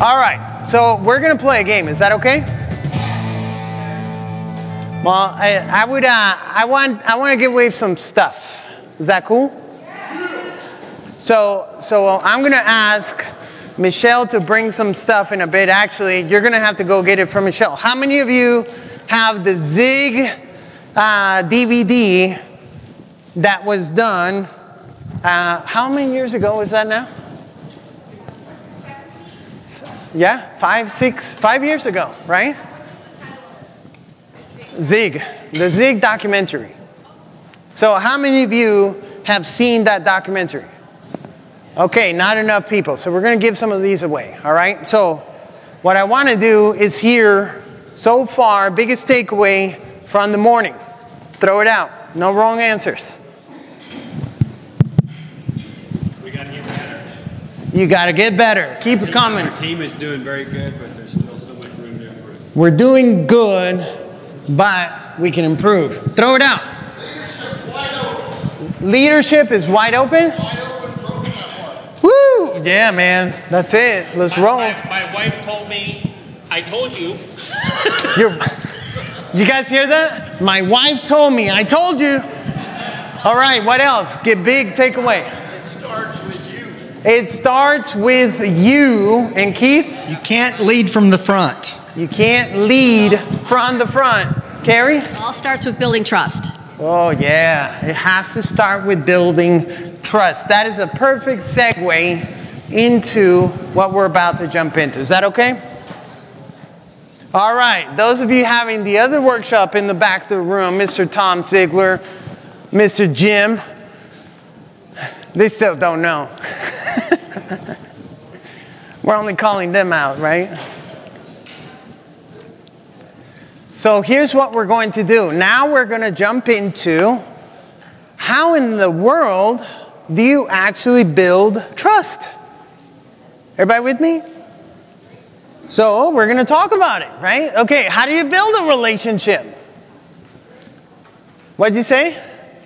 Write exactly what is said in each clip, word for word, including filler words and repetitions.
All right, so we're gonna play a game. Is that okay? Well, I, I would. Uh, I want. I want to give away some stuff. Is that cool? So, so I'm gonna ask Michelle to bring some stuff in a bit. Actually, you're gonna have to go get it from Michelle. How many of you have the Zig uh, D V D that was done? Uh, how many years ago was that now? Yeah, five, six, five years ago, right? Zig, the Zig documentary. So how many of you have seen that documentary? Okay, not enough people. So we're going to give some of these away, all right? So what I want to do is hear, so far, biggest takeaway from the morning. Throw it out. No wrong answers. We got to get better. You got to get better. Keep it coming. Our team is doing very good, but there's still so much room to improve. We're doing good, but we can improve. Throw it out. Leadership wide open. Leadership is wide open? Wide open, broken apart. Woo! Yeah, man. That's it. Let's My, roll. my, my wife told me, I told you. You're, you guys hear that? My wife told me. I told you. All right, what else? Get big, take away. It starts with you. It starts with you. And Keith? You can't lead from the front. You can't lead from the front. Carrie? It all starts with building trust. Oh, yeah. It has to start with building trust. That is a perfect segue into what we're about to jump into. Is that okay? All right. Those of you having the other workshop in the back of the room, Mister Tom Ziegler, Mister Jim, they still don't know. We're only calling them out, right? So here's what we're going to do. Now we're going to jump into how in the world do you actually build trust? Everybody with me? So we're going to talk about it, right? Okay, how do you build a relationship? What'd you say?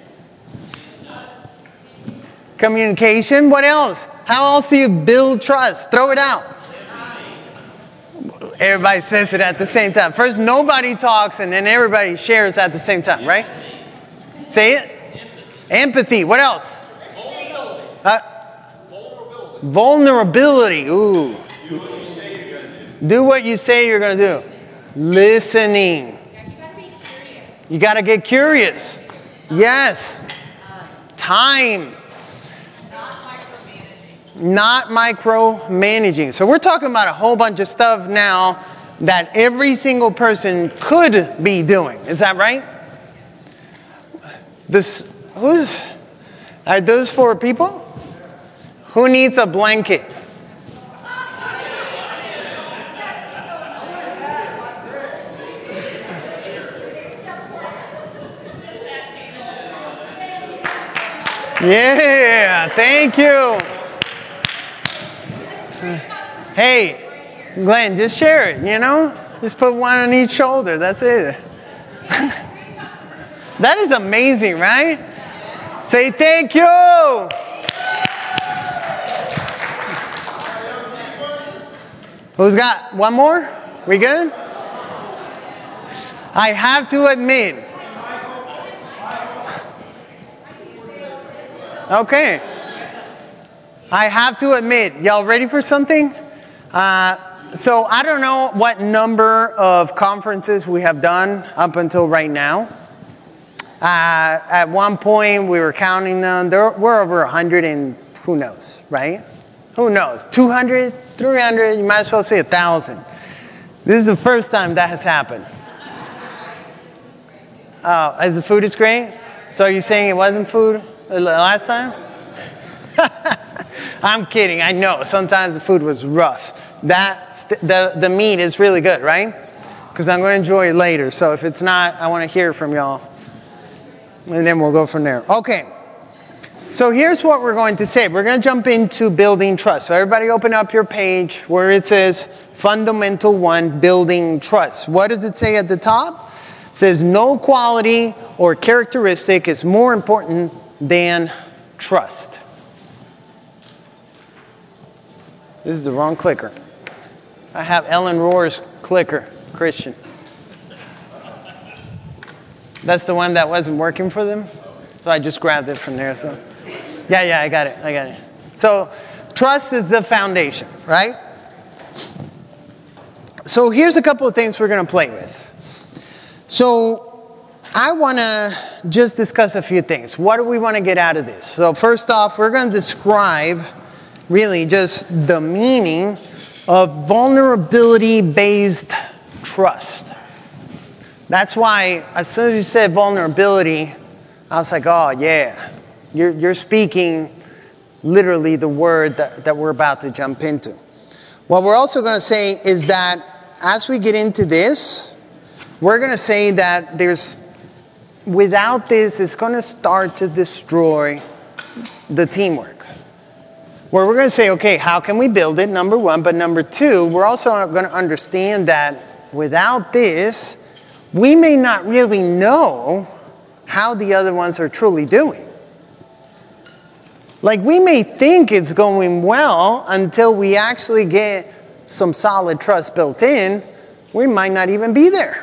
Communication. What else? How else do you build trust? Throw it out. Everybody says it at the same time. First, nobody talks, and then everybody shares at the same time, right? Say it. Empathy. What else? Vulnerability. Uh, Vulnerability. vulnerability. Ooh. Do what you say you're going to do. Listening. You got to get curious. Yes. Time. Not micromanaging. So we're talking about a whole bunch of stuff now that every single person could be doing. Is that right? This, who's, are those four people? Who needs a blanket? Yeah, thank you. Hey, Glenn, just share it, you know? Just put one on each shoulder. That's it. That is amazing, right? Say thank you. Who's got one more? We good? I have to admit. Okay. I have to admit, y'all ready for something? Uh, so I don't know what number of conferences we have done up until right now. Uh, at one point, we were counting them. There were over one hundred and who knows, right? Who knows? two hundred, three hundred, you might as well say one thousand. This is the first time that has happened. Oh, as the food is great? So are you saying it wasn't food the last time? I'm kidding. I know. Sometimes the food was rough. That the the meat is really good, right? Because I'm going to enjoy it later. So if it's not, I want to hear from y'all. And then we'll go from there. Okay. So here's what we're going to say. We're going to jump into building trust. So everybody open up your page where it says Fundamental One, Building Trust. What does it say at the top? It says no quality or characteristic is more important than trust. This is the wrong clicker. I have Ellen Rohr's clicker, Christian. That's the one that wasn't working for them. So I just grabbed it from there. So, yeah, yeah, I got it. I got it. So trust is the foundation, right? So here's a couple of things we're going to play with. So I want to just discuss a few things. What do we want to get out of this? So first off, we're going to describe really just the meaning of vulnerability-based trust. That's why as soon as you said vulnerability, I was like, oh yeah, you're, you're speaking literally the word that, that we're about to jump into. What we're also going to say is that as we get into this, we're going to say that there's, without this, it's going to start to destroy the teamwork. Where we're going to say, okay, how can we build it, number one, but number two, we're also going to understand that without this, we may not really know how the other ones are truly doing. Like we may think it's going well until we actually get some solid trust built in. We might not even be there.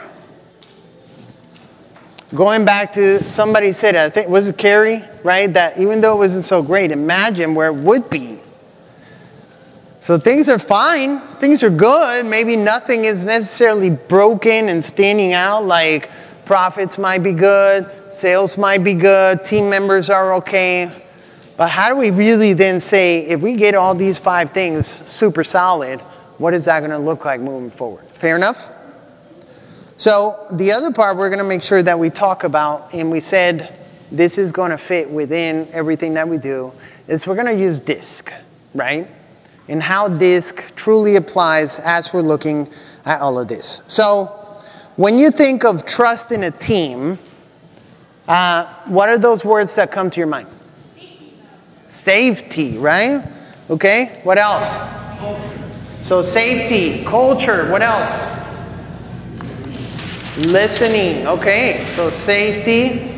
Going back to somebody said, I think was it Carrie, right? That even though it wasn't so great, imagine where it would be. So things are fine. Things are good. Maybe nothing is necessarily broken and standing out, like profits might be good, sales might be good, team members are okay. But how do we really then say, if we get all these five things super solid, what is that going to look like moving forward? Fair enough? So the other part we're going to make sure that we talk about, and we said this is going to fit within everything that we do, is we're going to use DISC, right? And how DISC truly applies as we're looking at all of this. So when you think of trust in a team, uh, what are those words that come to your mind? Safety. Safety, right? Okay, what else? So safety, culture, what else? Listening, okay. So safety,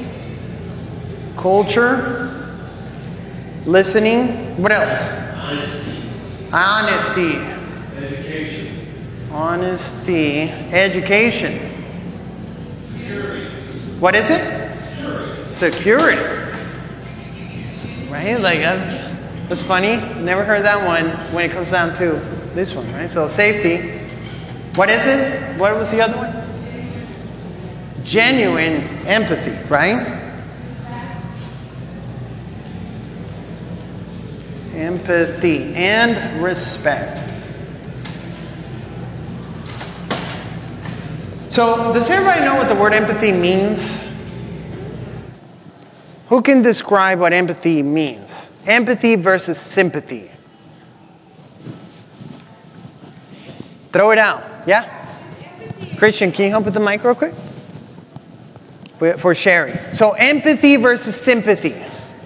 culture, listening, what else? Honesty. Education. Honesty. Education. Security. What is it? Security. Security. Right? Like, that's, that's funny. Never heard that one when it comes down to this one, right? So, safety. What is it? What was the other one? Genuine empathy, right? Empathy and respect. So, does everybody know what the word empathy means? Who can describe what empathy means? Empathy versus sympathy. Throw it out. Yeah? Christian, can you help with the mic real quick? For, for Sherry. So, empathy versus sympathy.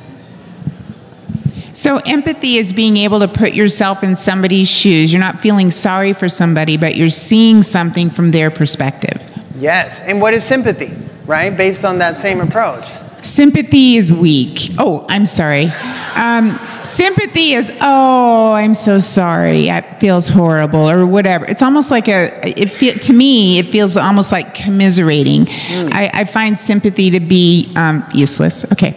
So empathy is being able to put yourself in somebody's shoes. You're not feeling sorry for somebody, but you're seeing something from their perspective. Yes. And what is sympathy, right? Based on that same approach. Sympathy is weak. Oh, I'm sorry. Um, sympathy is, oh, I'm so sorry. It feels horrible or whatever. It's almost like a, it feel, to me, it feels almost like commiserating. Mm. I, I find sympathy to be um, useless. Okay.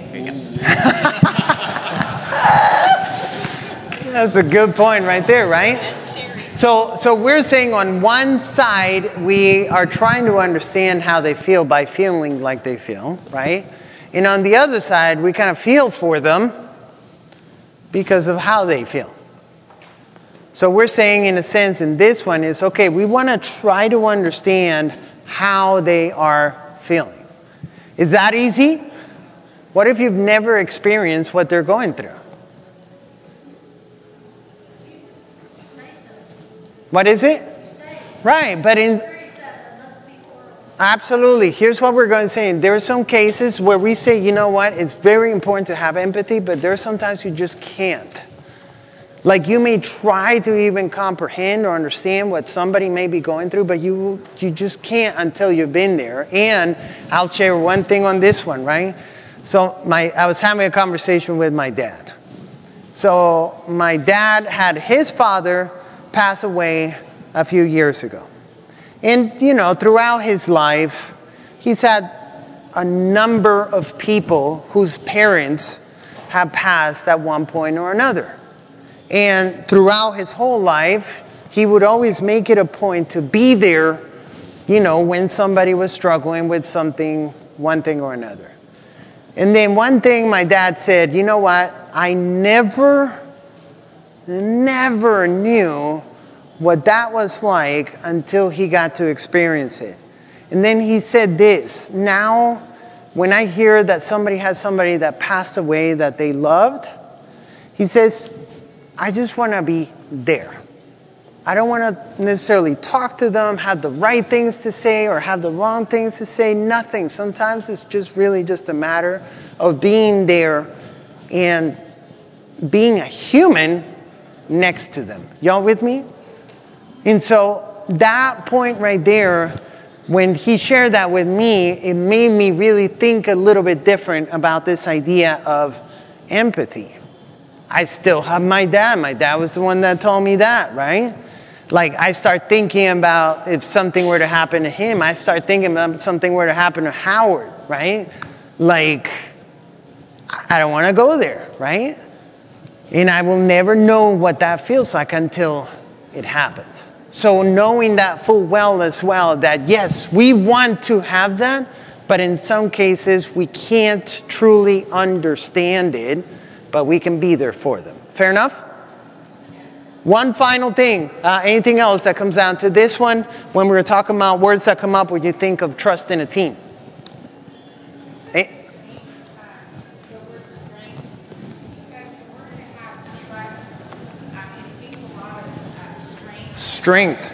That's a good point right there, right? So, so we're saying on one side, we are trying to understand how they feel by feeling like they feel, right? And on the other side, we kind of feel for them because of how they feel. So we're saying, in a sense, in this one is, okay, we want to try to understand how they are feeling. Is that easy? What if you've never experienced what they're going through? What is it? Right, but in... Absolutely. Here's what we're going to say. There are some cases where we say, you know what, it's very important to have empathy, but there are sometimes you just can't. Like you may try to even comprehend or understand what somebody may be going through, but you you just can't until you've been there. And I'll share one thing on this one, right? So my I was having a conversation with my dad. So my dad had his father pass away a few years ago. And, you know, throughout his life, he's had a number of people whose parents have passed at one point or another. And throughout his whole life, he would always make it a point to be there, you know, when somebody was struggling with something, one thing or another. And then one thing my dad said, you know what, I never, never knew what that was like until he got to experience it. And then he said this, now when I hear that somebody has somebody that passed away that they loved, he says, I just want to be there. I don't want to necessarily talk to them, have the right things to say or have the wrong things to say, nothing. Sometimes it's just really just a matter of being there and being a human next to them. Y'all with me? And so that point right there, when he shared that with me, it made me really think a little bit different about this idea of empathy. I still have my dad. My dad was the one that told me that, right? Like, I start thinking about if something were to happen to him, I start thinking about something were to happen to Howard, right? Like, I don't want to go there, right? And I will never know what that feels like until it happens. So knowing that full well as well, that yes, we want to have that, but in some cases we can't truly understand it, but we can be there for them. Fair enough? One final thing. Uh, anything else that comes down to this one, when we were talking about words that come up when you think of trust in a team? Eh? Strength.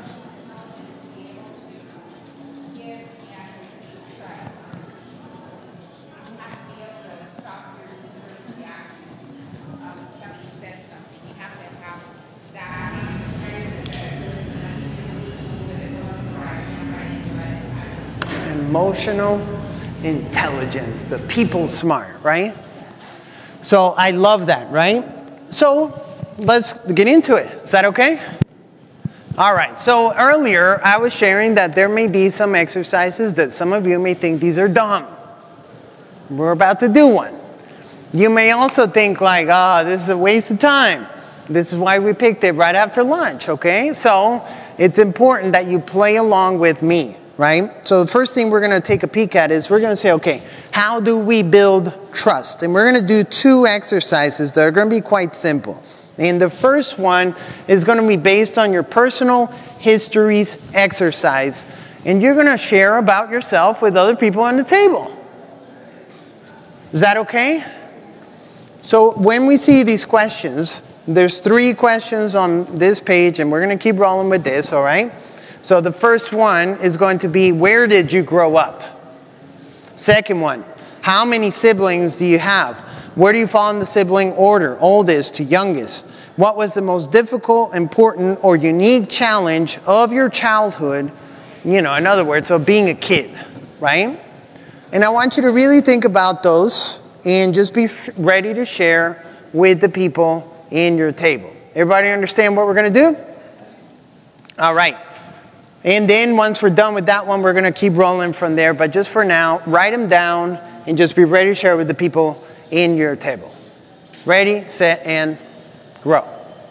Emotional intelligence, the people smart, right? So I love that, right? So let's get into it. Is that okay? All right. So earlier I was sharing that there may be some exercises that some of you may think these are dumb. We're about to do one. You may also think like, ah, oh, this is a waste of time. This is why we picked it right after lunch, okay? So it's important that you play along with me. Right? So the first thing we're going to take a peek at is we're going to say, okay, how do we build trust? And we're going to do two exercises that are going to be quite simple. And the first one is going to be based on your personal histories exercise. And you're going to share about yourself with other people on the table. Is that okay? So when we see these questions, there's three questions on this page, and we're going to keep rolling with this, all right? So the first one is going to be, where did you grow up? Second one, how many siblings do you have? Where do you fall in the sibling order, oldest to youngest? What was the most difficult, important, or unique challenge of your childhood? You know, in other words, of being a kid, right? And I want you to really think about those and just be ready to share with the people in your table. Everybody understand what we're going to do? All right. And then once we're done with that one, we're going to keep rolling from there. But just for now, write them down and just be ready to share with the people in your table. Ready, set, and grow.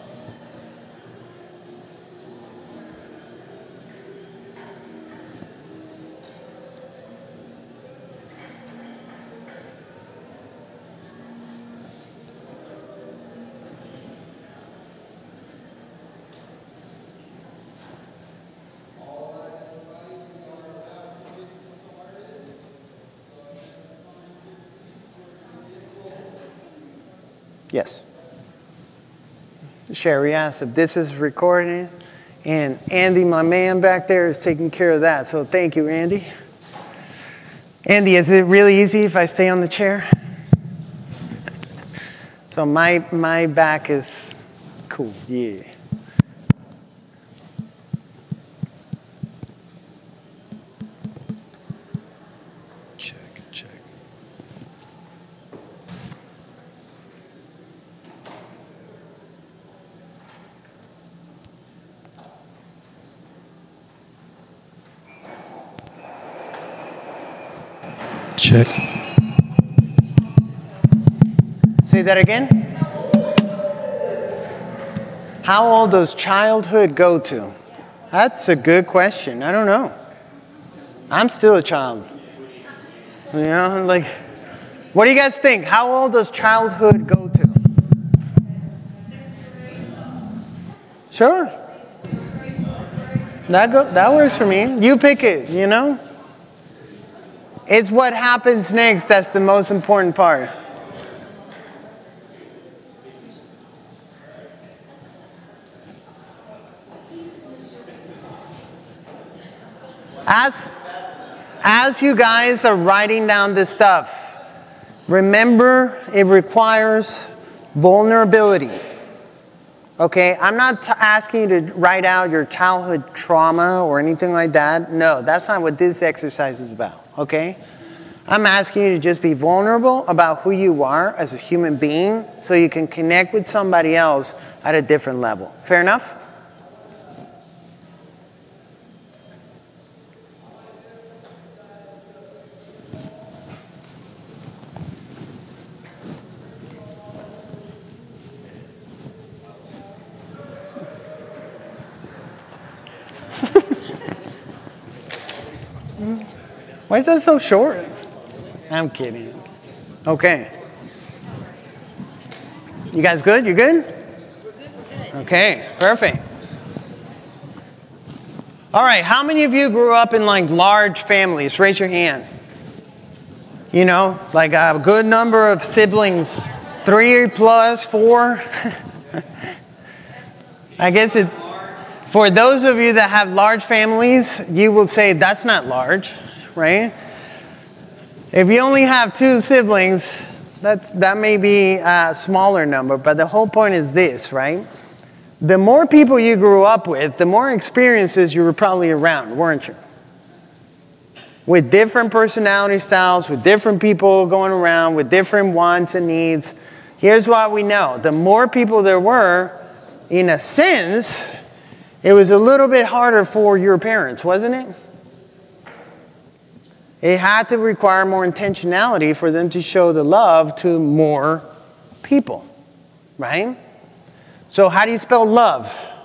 Yes. Sherry asked if this is recording, and Andy, my man back there, is taking care of that. So thank you, Andy. Andy, is it really easy if I stay on the chair? So my my back is cool. Yeah. Check, check. Check. Say that again. How old does childhood go to? That's a good question. I don't know. I'm still a child. You know, like, what do you guys think? How old does childhood go to? Sure. That go, that works for me. You pick it, you know? It's what happens next that's the most important part. As, as you guys are writing down this stuff, remember it requires vulnerability. Okay, I'm not t- asking you to write out your childhood trauma or anything like that. No, that's not what this exercise is about. Okay? I'm asking you to just be vulnerable about who you are as a human being so you can connect with somebody else at a different level. Fair enough? Why is that so short? I'm kidding. Okay. You guys good? You good? Okay, perfect. All right, how many of you grew up in like large families? Raise your hand. You know, like a good number of siblings. Three plus four. I guess it, for those of you that have large families, you will say that's not large. Right? If you only have two siblings, that that may be a smaller number, but the whole point is this, right? The more people you grew up with, the more experiences you were probably around, weren't you? With different personality styles, with different people going around, with different wants and needs. Here's what we know. The more people there were, in a sense, it was a little bit harder for your parents, wasn't it? It had to require more intentionality for them to show the love to more people, right? So how do you spell love?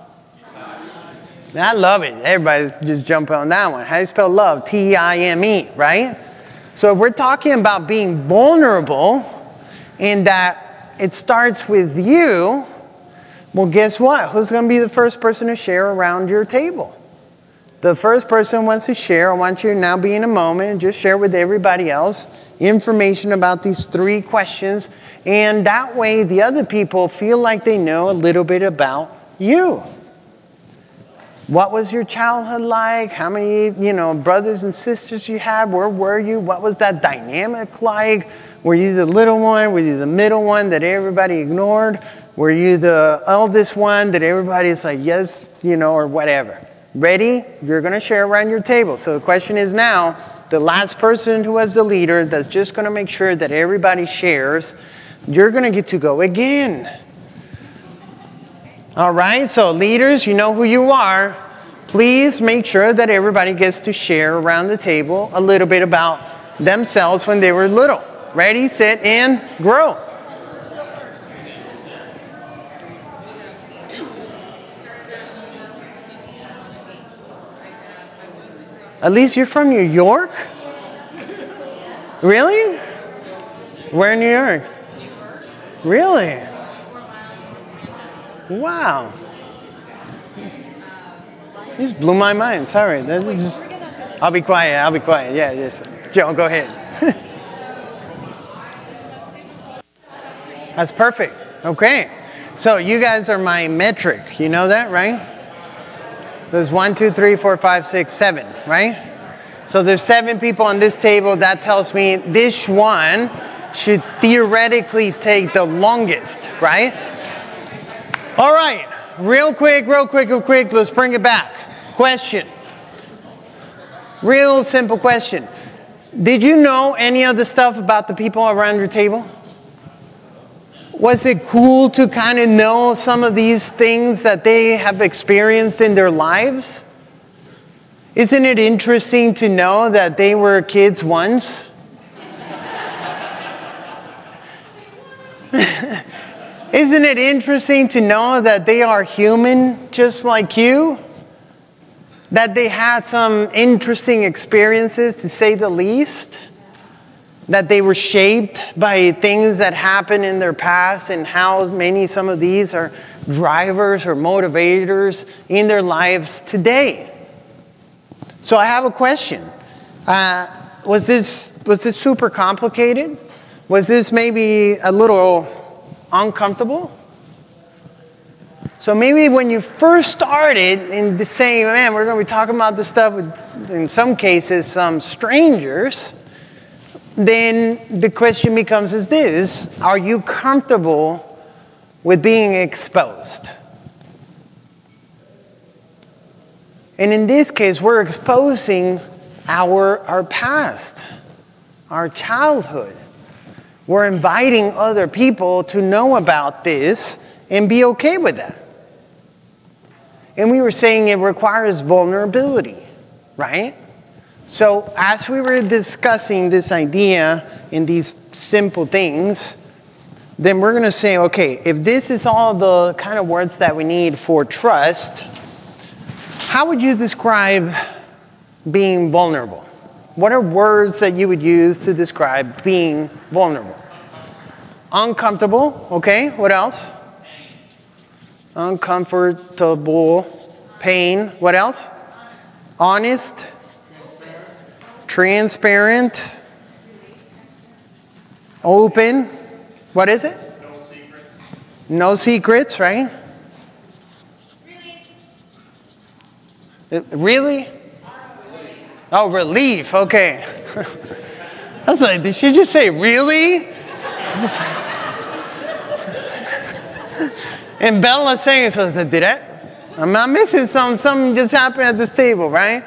I love it. Everybody's just jumping on that one. How do you spell love? T I M E, right? So if we're talking about being vulnerable in that it starts with you, well, guess what? Who's going to be the first person to share around your table? The first person wants to share. I want you to now be in a moment and just share with everybody else information about these three questions. And that way the other people feel like they know a little bit about you. What was your childhood like? How many, you know, brothers and sisters you had? Where were you? What was that dynamic like? Were you the little one? Were you the middle one that everybody ignored? Were you the eldest one that everybody's like, yes, you know, or whatever? Ready? You're going to share around your table. So the question is now, the last person who was the leader that's just going to make sure that everybody shares, you're going to get to go again. All right? So leaders, you know who you are. Please make sure that everybody gets to share around the table a little bit about themselves when they were little. Ready, set, and grow. At least you're from New York? Really? Where in New York? Really? Wow. You just blew my mind. Sorry. That is just... I'll be quiet. I'll be quiet. Yeah, just Joe, go ahead. That's perfect. Okay. So you guys are my metric. You know that, right? There's one, two, three, four, five, six, seven, right? So there's seven people on this table. That tells me this one should theoretically take the longest, right? All right. Real quick, real quick, real quick. Let's bring it back. Question. Real simple question. Did you know any of the stuff about the people around your table? Was it cool to kind of know some of these things that they have experienced in their lives? Isn't it interesting to know that they were kids once? Isn't it interesting to know that they are human just like you? That they had some interesting experiences, to say the least? That they were shaped by things that happened in their past, and how many some of these are drivers or motivators in their lives today. So I have a question. Uh, was this was this super complicated? Was this maybe a little uncomfortable? So maybe when you first started in the saying, man, we're going to be talking about this stuff with, in some cases, some strangers, then the question becomes is this: are you comfortable with being exposed? And in this case, we're exposing our our past, our childhood. We're inviting other people to know about this and be okay with that. And we were saying it requires vulnerability, right? So as we were discussing this idea in these simple things, then we're going to say, okay, if this is all the kind of words that we need for trust, how would you describe being vulnerable? What are words that you would use to describe being vulnerable? Uncomfortable, okay, what else? Uncomfortable, pain, what else? Honest, transparent, open, what is it? No secrets. No secrets, right? Really? Oh, relief, okay. I was like, did she just say really? And Bella saying, so I said, did that? I'm not missing something. Something just happened at this table, right?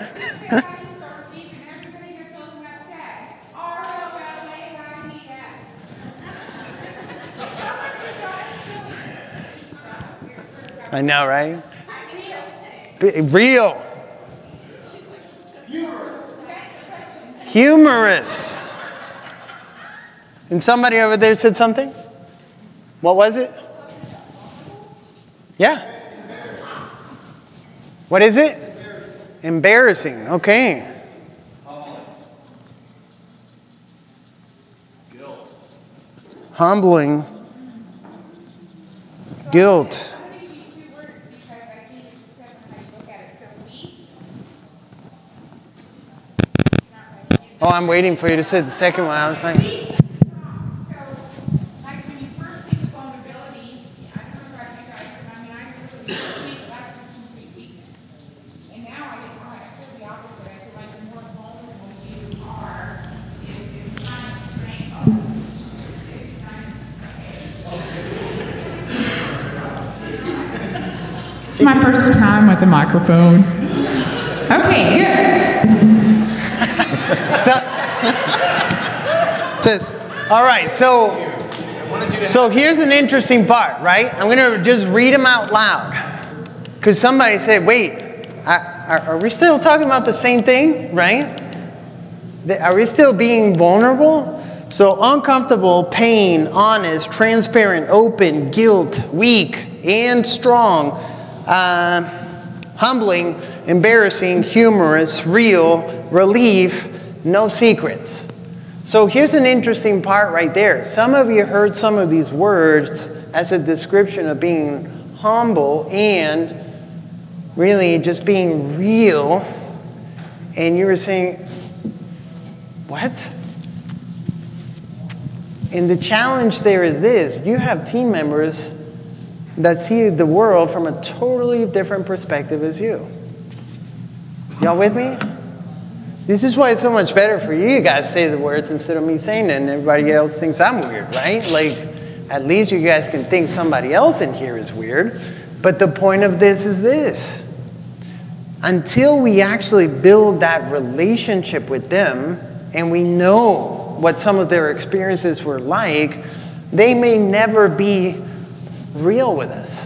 I know, right? Be real. Humorous. And somebody over there said something? What was it? Yeah. What is it? Embarrassing. Okay. Guilt. Humbling. Guilt. Oh, I'm waiting for you to say the second one. I was like, It's my first time with a microphone. Okay, good. so, says, all right, so, so here's an interesting part, right? I'm going to just read them out loud. Because somebody said, wait, I, are, are we still talking about the same thing, right? Are we still being vulnerable? So uncomfortable, pain, honest, transparent, open, guilt, weak, and strong, uh, humbling, embarrassing, humorous, real, relief, no secrets. So here's an interesting part right there. Some of you heard some of these words as a description of being humble and really just being real. And you were saying, what? And the challenge there is this. You have team members that see the world from a totally different perspective as you. Y'all with me? This is why it's so much better for you guys to say the words instead of me saying it and everybody else thinks I'm weird, right? Like, at least you guys can think somebody else in here is weird. But the point of this is this. Until we actually build that relationship with them and we know what some of their experiences were like, they may never be real with us.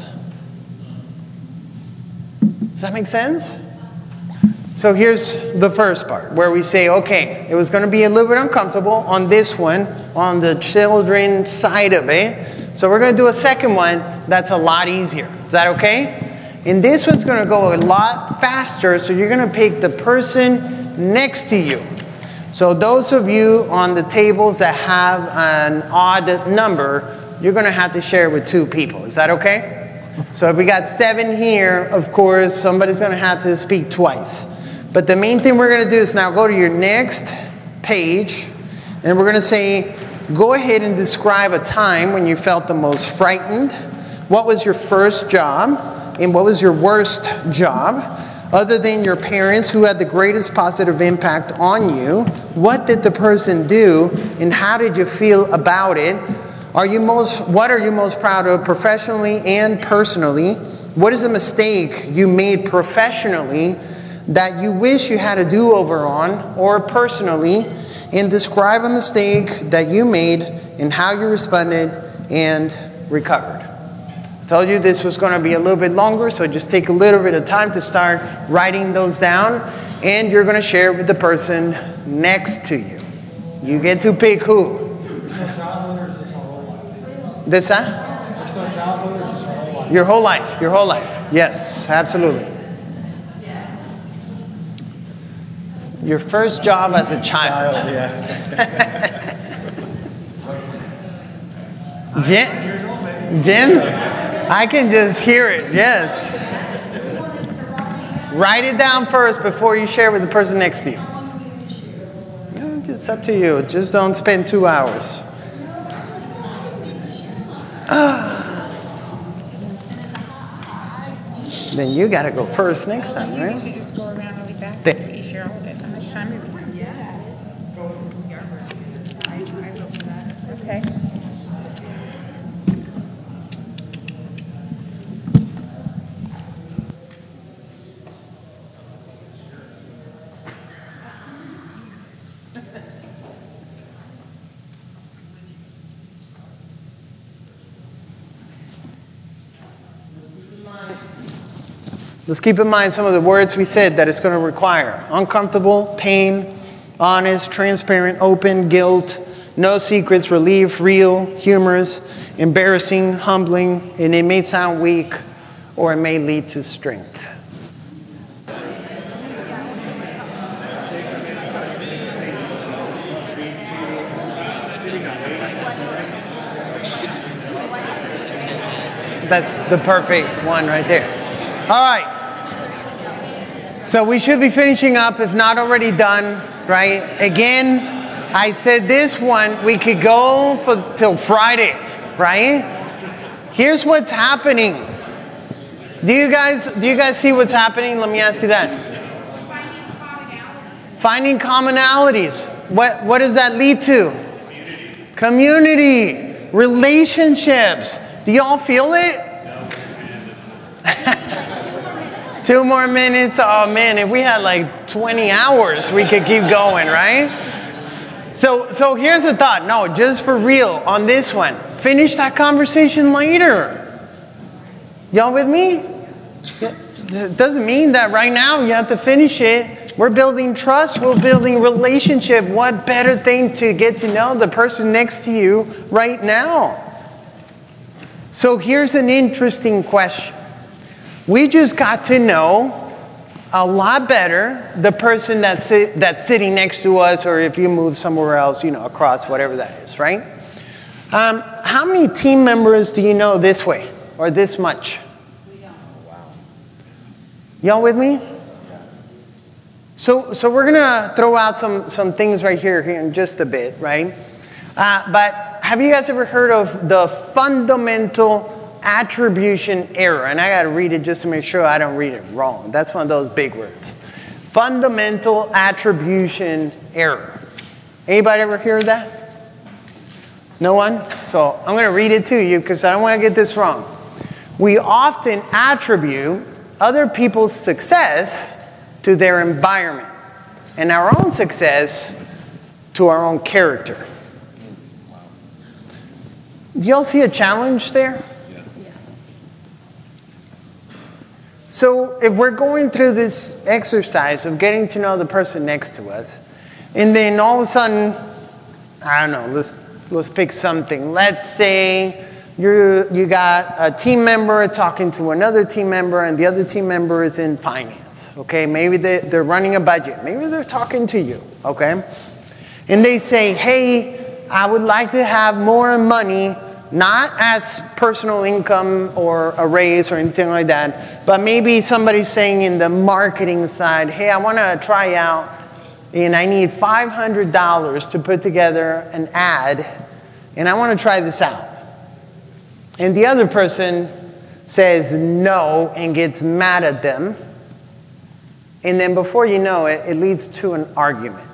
Does that make sense? So here's the first part where we say, okay, it was going to be a little bit uncomfortable on this one, on the children side of it. So we're going to do a second one that's a lot easier. Is that okay? And this one's going to go a lot faster, so you're going to pick the person next to you. So those of you on the tables that have an odd number, you're going to have to share with two people. Is that okay? So if we got seven here, of course, somebody's going to have to speak twice. But the main thing we're going to do is now go to your next page, and we're going to say, go ahead and describe a time when you felt the most frightened. What was your first job? And what was your worst job? Other than your parents, who had the greatest positive impact on you? What did the person do, and how did you feel about it? Are you most, what are you most proud of professionally and personally? What is a mistake you made professionally that you wish you had a do-over on, or personally? And describe a mistake that you made and how you responded and recovered. I told you this was going to be a little bit longer, so just take a little bit of time to start writing those down, and you're going to share with the person next to you. You get to pick who. This, huh? Your whole life. Your whole life. Yes, absolutely. Your first job as a child. Child, yeah. Jim? Jim? I can just hear it, yes. Write it down first before you share with the person next to you. No, it's up to you. Just don't spend two hours. Then you got to go first next time, right? You should just go around really fast. The- You share all that. How much time have you got? Yeah. I, I vote for that. Okay. Let's keep in mind some of the words we said that it's going to require. Uncomfortable, pain, honest, transparent, open, guilt, no secrets, relief, real, humorous, embarrassing, humbling, and it may sound weak or it may lead to strength. That's the perfect one right there. All right. So we should be finishing up, if not already done, right? Again, I said this one, we could go for till Friday, right? Here's what's happening. Do you guys do you guys see what's happening? Let me ask you that. Finding commonalities. What what does that lead to? Community. Community. Relationships. Do y'all feel it? Two more minutes. Oh man, if we had like twenty hours, we could keep going, right? So, so here's the thought. No, just for real on this one. Finish that conversation later. Y'all with me? It doesn't mean that right now you have to finish it. We're building trust. We're building relationship. What better thing to get to know the person next to you right now? So here's an interesting question. We just got to know a lot better the person that's, sit, that's sitting next to us, or if you move somewhere else, you know, across, whatever that is, right? Um, how many team members do you know this way, or this much? Wow. Y'all with me? So, so we're going to throw out some, some things right here, here in just a bit, right? Uh, but have you guys ever heard of the fundamental attribution error? And I got to read it just to make sure I don't read it wrong. That's one of those big words. Fundamental attribution error. Anybody ever hear of that? No one? So I'm going to read it to you because I don't want to get this wrong. We often attribute other people's success to their environment and our own success to our own character. Do y'all see a challenge there? So if we're going through this exercise of getting to know the person next to us, and then all of a sudden, I don't know, let's let's pick something. Let's say you you got a team member talking to another team member, and the other team member is in finance, okay? Maybe they, they're running a budget. Maybe they're talking to you, okay? And they say, hey, I would like to have more money, not as personal income or a raise or anything like that, but maybe somebody's saying in the marketing side, hey, I want to try out, and I need five hundred dollars to put together an ad, and I want to try this out. And the other person says no and gets mad at them. And then before you know it, it leads to an argument.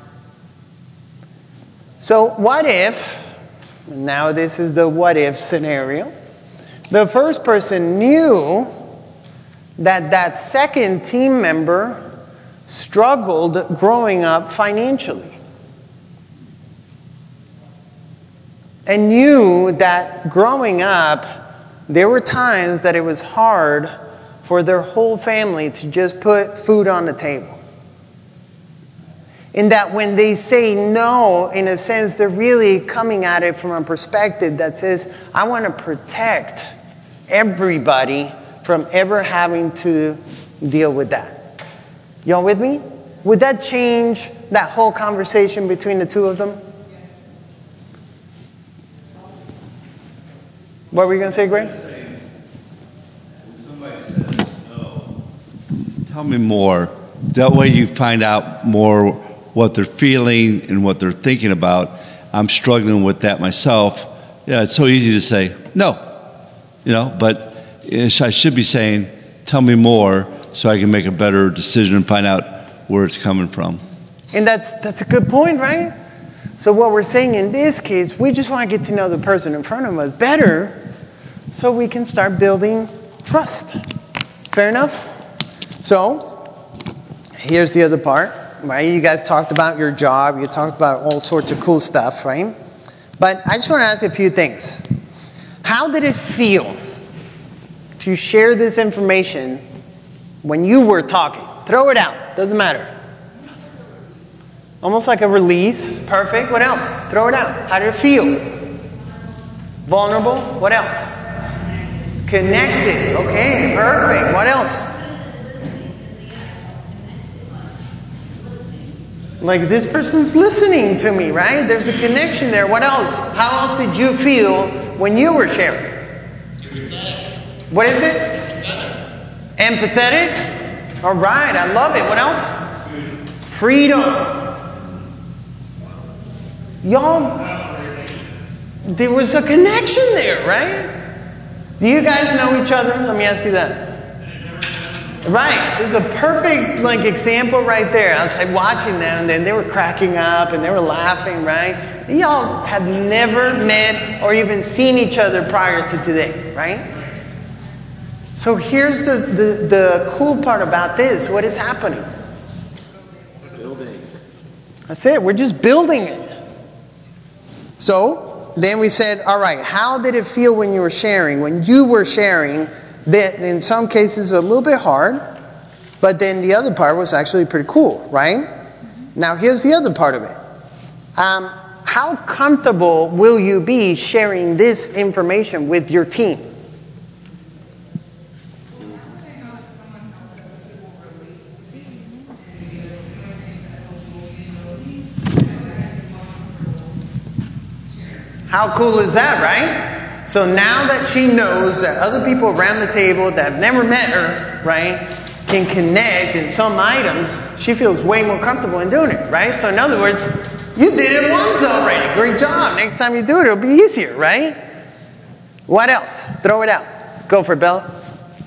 So what if, now this is the what if scenario, the first person knew that that second team member struggled growing up financially. And knew that growing up, there were times that it was hard for their whole family to just put food on the table. And that when they say no, in a sense, they're really coming at it from a perspective that says, I want to protect everybody from ever having to deal with that. Y'all with me? Would that change that whole conversation between the two of them? What were you going to say, Greg? Somebody says no. Tell me more. That way you find out more what they're feeling and what they're thinking about. I'm struggling with that myself. Yeah, it's so easy to say no, you know, but I should be saying, tell me more so I can make a better decision and find out where it's coming from. And that's that's a good point, right? So what we're saying in this case, we just want to get to know the person in front of us better so we can start building trust. Fair enough? So, here's the other part, right? You guys talked about your job. You talked about all sorts of cool stuff, right? But I just want to ask you a few things. How did it feel to share this information when you were talking? Throw it out. Doesn't matter. Almost like a release. Perfect. What else? Throw it out. How did it feel? Vulnerable. What else? Connected. Okay. Perfect. What else? Like, this person's listening to me, right? There's a connection there. What else? How else did you feel when you were sharing? What is it? Empathetic. All right. I love it. What else? Freedom. Y'all, there was a connection there, right? Do you guys know each other? Let me ask you that. Right. There's a perfect like example right there. I was like watching them, and then they were cracking up and they were laughing, right? And y'all had never met or even seen each other prior to today, right? So here's the, the, the cool part about this. What is happening? Building. That's it. We're just building it. So then we said, all right, how did it feel when you were sharing? When you were sharing, that in some cases a little bit hard, but then the other part was actually pretty cool, right? Now here's the other part of it. Um, how comfortable will you be sharing this information with your team? How cool is that, right? So now that she knows that other people around the table that have never met her, right, can connect in some items, she feels way more comfortable in doing it, right? So in other words, you did it once already. Great job. Next time you do it, it'll be easier, right? What else? Throw it out. Go for it, Bella.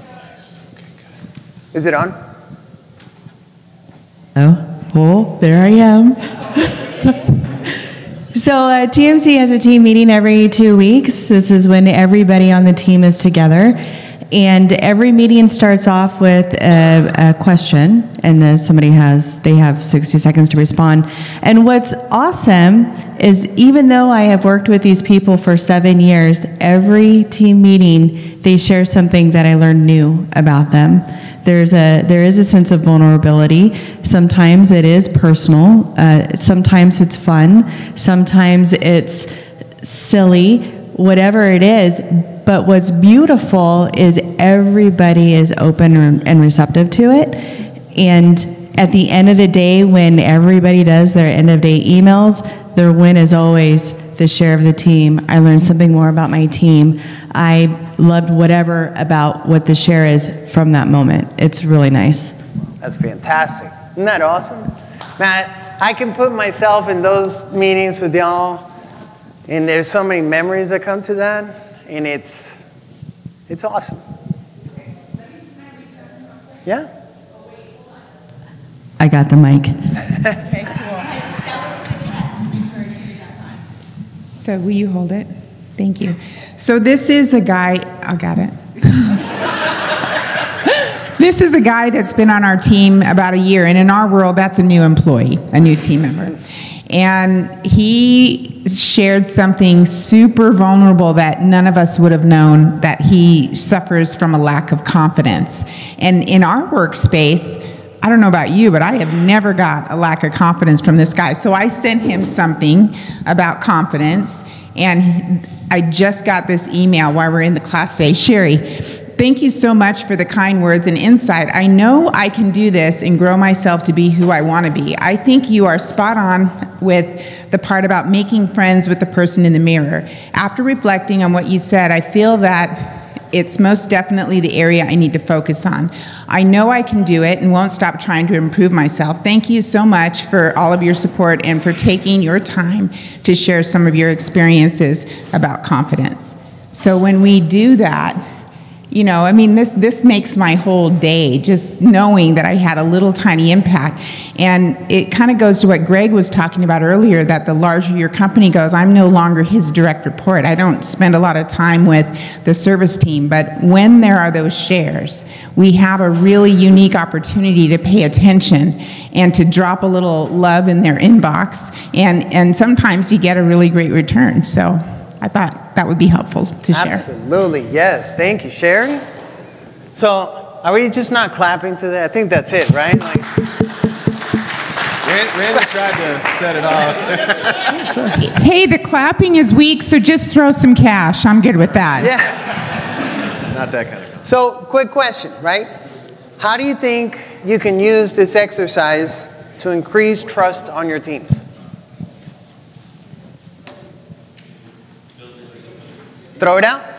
Is it on? Oh, oh, there I am. So uh, T M C has a team meeting every two weeks. This is when everybody on the team is together. And every meeting starts off with a, a question, and then somebody has, they have sixty seconds to respond. And what's awesome is even though I have worked with these people for seven years, every team meeting, they share something that I learned new about them. There's a there is a sense of vulnerability. Sometimes it is personal. Uh, sometimes it's fun. Sometimes it's silly. Whatever it is, But what's beautiful is everybody is open and receptive to it. And at the end of the day, when everybody does their end of day emails, their win is always the share of the team. I learned something more about my team. I loved whatever about what the share is from that moment. It's really nice. That's fantastic. Isn't that awesome? Matt, I can put myself in those meetings with y'all, and there's so many memories that come to that, and it's it's awesome. Yeah? I got the mic. So will you hold it? Thank you. So this is a guy, I got it. This is a guy that's been on our team about a year, and in our world, that's a new employee, a new team member. And he shared something super vulnerable that none of us would have known, that he suffers from a lack of confidence. And in our workspace, I don't know about you, but I have never got a lack of confidence from this guy. So I sent him something about confidence, and I just got this email while we're in the class today. Sherry, thank you so much for the kind words and insight. I know I can do this and grow myself to be who I want to be. I think you are spot on with the part about making friends with the person in the mirror. After reflecting on what you said, I feel that it's most definitely the area I need to focus on. I know I can do it and won't stop trying to improve myself. Thank you so much for all of your support and for taking your time to share some of your experiences about confidence. So when we do that, you know, I mean, this, this makes my whole day, just knowing that I had a little tiny impact. And it kind of goes to what Greg was talking about earlier, that the larger your company goes, I'm no longer his direct report. I don't spend a lot of time with the service team, but when there are those shares, we have a really unique opportunity to pay attention and to drop a little love in their inbox. And, and sometimes you get a really great return. So I thought that would be helpful to share. Absolutely, yes. Thank you, Sherry. So, are we just not clapping today? I think that's it, right? Like, Randy tried to set it off. Hey, the clapping is weak, so just throw some cash. I'm good with that. yeah. Not that kind of. So, quick question, right? How do you think you can use this exercise to increase trust on your teams? Throw it out.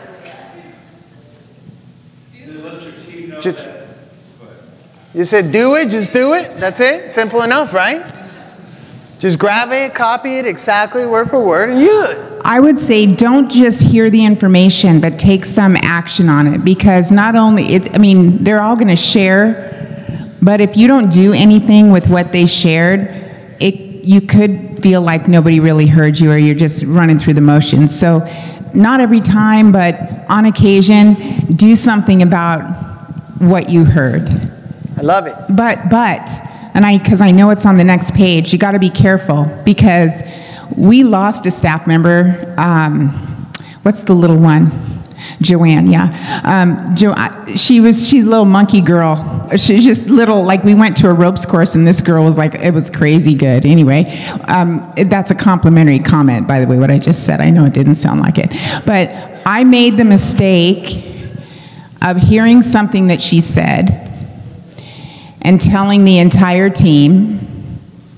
Just, you said do it, just do it. That's it. Simple enough, right? Just grab it, copy it exactly word for word, and use it. I would say don't just hear the information, but take some action on it, because not only, it, I mean, they're all going to share, but if you don't do anything with what they shared, it you could feel like nobody really heard you, or you're just running through the motions. So not every time, but on occasion, do something about what you heard. I love it. But, but, and I, because I know it's on the next page, you got to be careful, because we lost a staff member. Um, what's the little one? Joanne, yeah. Um, jo- she was, she's a little monkey girl. She's just little, like we went to a ropes course and this girl was like, it was crazy good. Anyway, um, that's a complimentary comment, by the way, what I just said. I know it didn't sound like it. But I made the mistake of hearing something that she said and telling the entire team.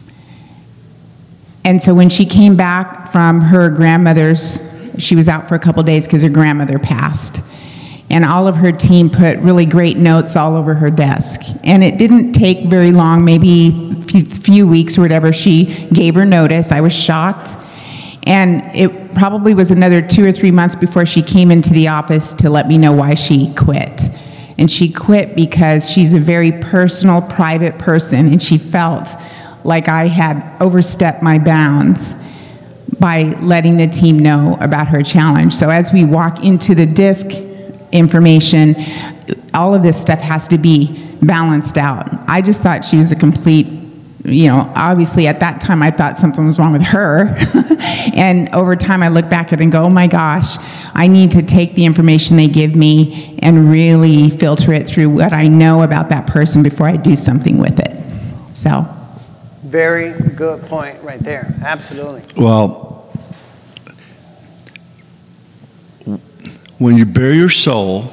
And so when she came back from her grandmother's, she was out for a couple days because her grandmother passed. And all of her team put really great notes all over her desk. And it didn't take very long, maybe a few, few weeks or whatever, she gave her notice. I was shocked. And it probably was another two or three months before she came into the office to let me know why she quit. And she quit because she's a very personal, private person, and she felt like I had overstepped my bounds by letting the team know about her challenge. So as we walk into the DISC information, all of this stuff has to be balanced out. I just thought she was a complete, you know, obviously at that time I thought something was wrong with her. And over time I look back at it and go, oh my gosh, I need to take the information they give me and really filter it through what I know about that person before I do something with it. So. Very good point right there. Absolutely. Well, when you bare your soul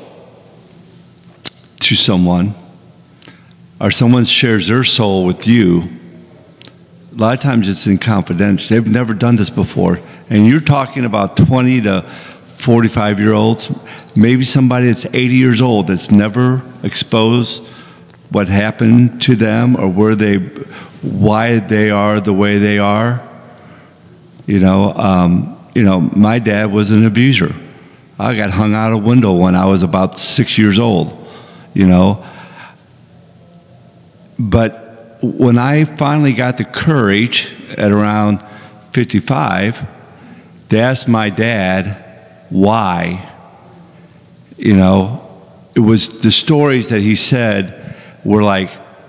to someone, or someone shares their soul with you, a lot of times it's in confidence. They've never done this before. And you're talking about twenty to forty-five year olds, maybe somebody that's eighty years old that's never exposed what happened to them or where they, why they are the way they are. You know, um, you know, my dad was an abuser. I got hung out a window when I was about six years old, you know. But when I finally got the courage at around fifty-five to ask my dad why, you know, it was the stories that he said were like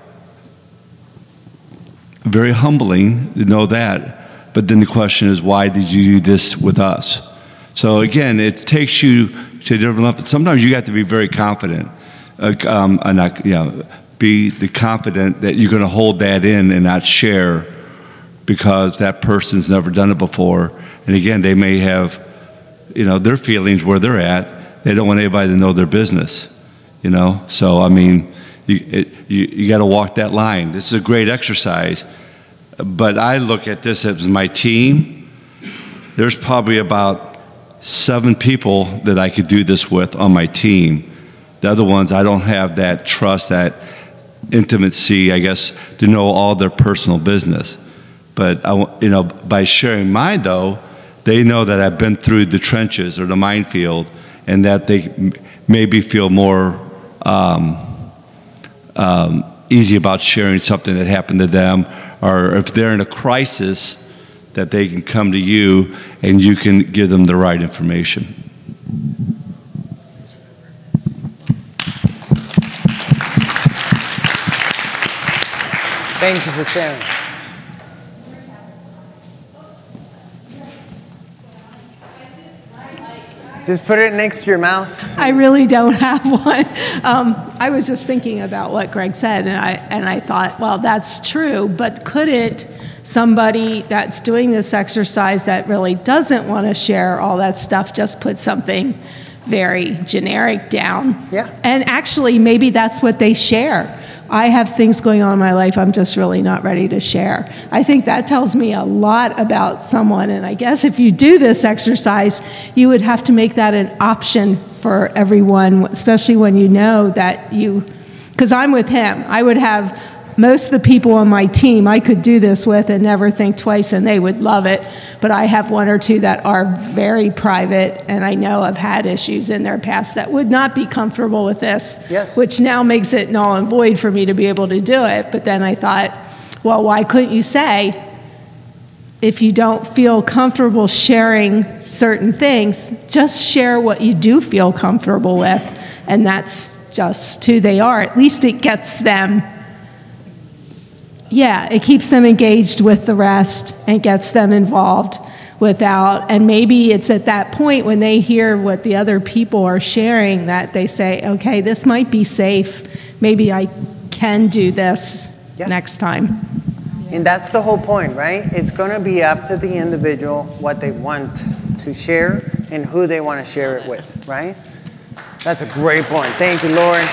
very humbling to know that. But then the question is, why did you do this with us? So again, it takes you to different levels. Sometimes you have to be very confident, uh, um, and not, you know, be the confident that you're going to hold that in and not share because that person's never done it before. And again, they may have, you know, their feelings where they're at. They don't want anybody to know their business, you know. So I mean, you it, you, you got to walk that line. This is a great exercise, but I look at this as my team. There's probably about seven people that I could do this with on my team. The other ones, I don't have that trust, that intimacy, I guess, to know all their personal business. But I, you know, by sharing mine, though, they know that I've been through the trenches or the minefield, and that they m- maybe feel more um, um, easy about sharing something that happened to them, or if they're in a crisis, that they can come to you and you can give them the right information. Thank you for sharing. Just put it next to your mouth. I really don't have one. Um, I was just thinking about what Greg said, and I and I thought, well, that's true, but couldn't somebody that's doing this exercise that really doesn't want to share all that stuff just put something very generic down? Yeah. And actually, maybe that's what they share. I have things going on in my life I'm just really not ready to share. I think that tells me a lot about someone, and I guess if you do this exercise, you would have to make that an option for everyone, especially when you know that you, because I'm with him, I would have most of the people on my team I could do this with and never think twice, and they would love it. But I have one or two that are very private, and I know have had issues in their past that would not be comfortable with this, Yes. which now makes it null and void for me to be able to do it. But then I thought, well, why couldn't you say, if you don't feel comfortable sharing certain things, just share what you do feel comfortable with, and that's just who they are. At least it gets them. Yeah, it keeps them engaged with the rest and gets them involved without, and maybe it's at that point when they hear what the other people are sharing that they say, okay, this might be safe. Maybe I can do this Yeah. next time. And that's the whole point, right? It's going to be up to the individual what they want to share and who they want to share it with, right? That's a great point. Thank you, Lauren.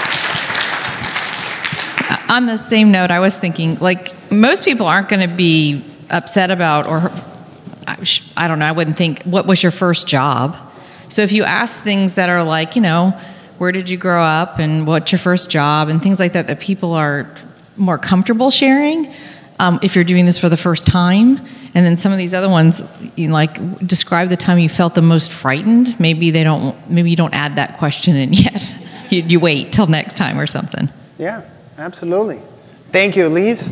On the same note, I was thinking, like, most people aren't going to be upset about, or I don't know, I wouldn't think, what was your first job? So if you ask things that are like, you know, where did you grow up and what's your first job and things like that, that people are more comfortable sharing, um, if you're doing this for the first time. And then some of these other ones, you know, like, describe the time you felt the most frightened. Maybe they don't, maybe you don't add that question in yet. you, you wait till next time or something. Yeah, absolutely. Thank you, Elise.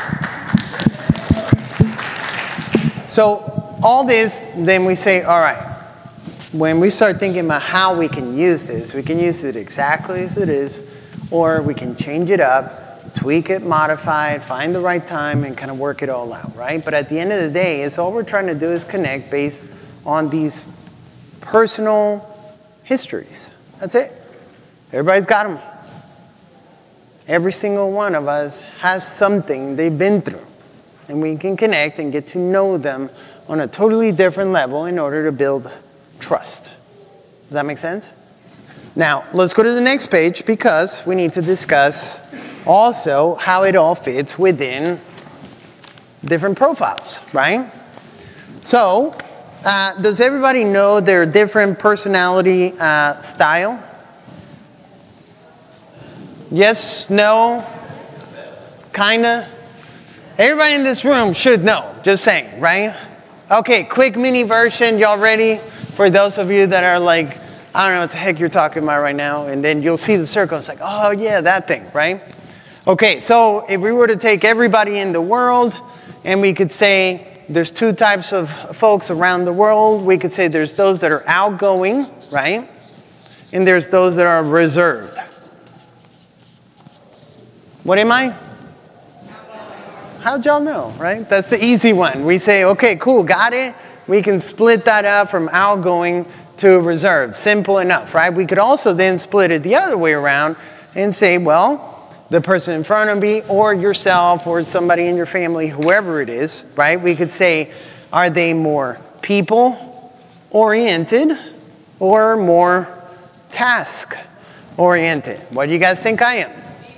So all this, then we say, all right, when we start thinking about how we can use this, we can use it exactly as it is, or we can change it up, tweak it, modify it, find the right time, and kind of work it all out, right? But at the end of the day, it's all we're trying to do is connect based on these personal histories. That's it. Everybody's got them. Every single one of us has something they've been through. And we can connect and get to know them on a totally different level in order to build trust. Does that make sense? Now, let's go to the next page because we need to discuss also how it all fits within different profiles, right? So, uh, does everybody know their different personality uh, style? Yes, no, kinda? Everybody in this room should know, just saying, right? Okay, quick mini version, y'all ready? For those of you that are like, I don't know what the heck you're talking about right now, and then you'll see the circle, it's like, oh yeah, that thing, right? Okay, so if we were to take everybody in the world, and we could say there's two types of folks around the world, we could say there's those that are outgoing, right? And there's those that are reserved. What am I? How'd y'all know, right? That's the easy one. We say, okay, cool, got it. We can split that up from outgoing to reserved. Simple enough, right? We could also then split it the other way around and say, well, the person in front of me or yourself or somebody in your family, whoever it is, right? We could say, are they more people-oriented or more task-oriented? What do you guys think I am?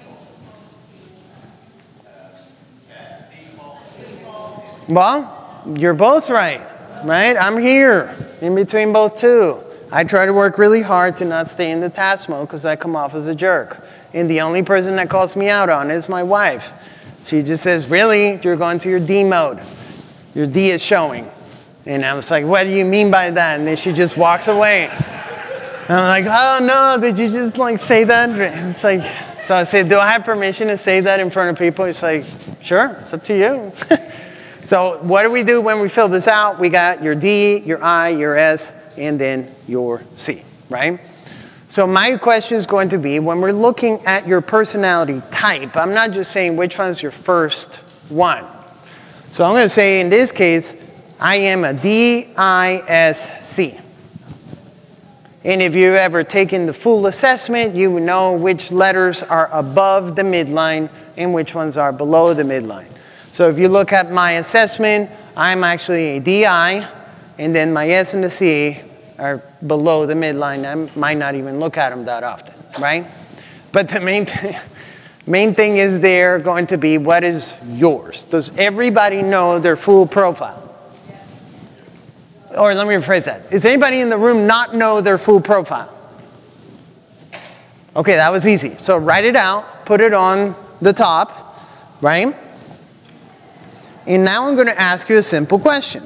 Well, you're both right, right? I'm here in between both two. I try to work really hard to not stay in the task mode because I come off as a jerk. And the only person that calls me out on it is my wife. She just says, really? You're going to your D mode. Your D is showing. And I was like, what do you mean by that? And then she just walks away. And I'm like, oh no, did you just like say that? And it's like, so I said, do I have permission to say that in front of people? It's like, sure, it's up to you. So what do we do when we fill this out? We got your D, your I, your S, and then your C, right? So my question is going to be, when we're looking at your personality type, I'm not just saying which one's your first one. So I'm going to say, in this case, I am a D I S C. And if you've ever taken the full assessment, you would know which letters are above the midline and which ones are below the midline. So if you look at my assessment, I'm actually a D I, and then my S and the C are below the midline. I might not even look at them that often, right? But the main, th- main thing is they're going to be, what is yours? Does everybody know their full profile? Or let me rephrase that. Does anybody in the room not know their full profile? Okay, that was easy. So write it out, put it on the top, right? And now I'm going to ask you a simple question.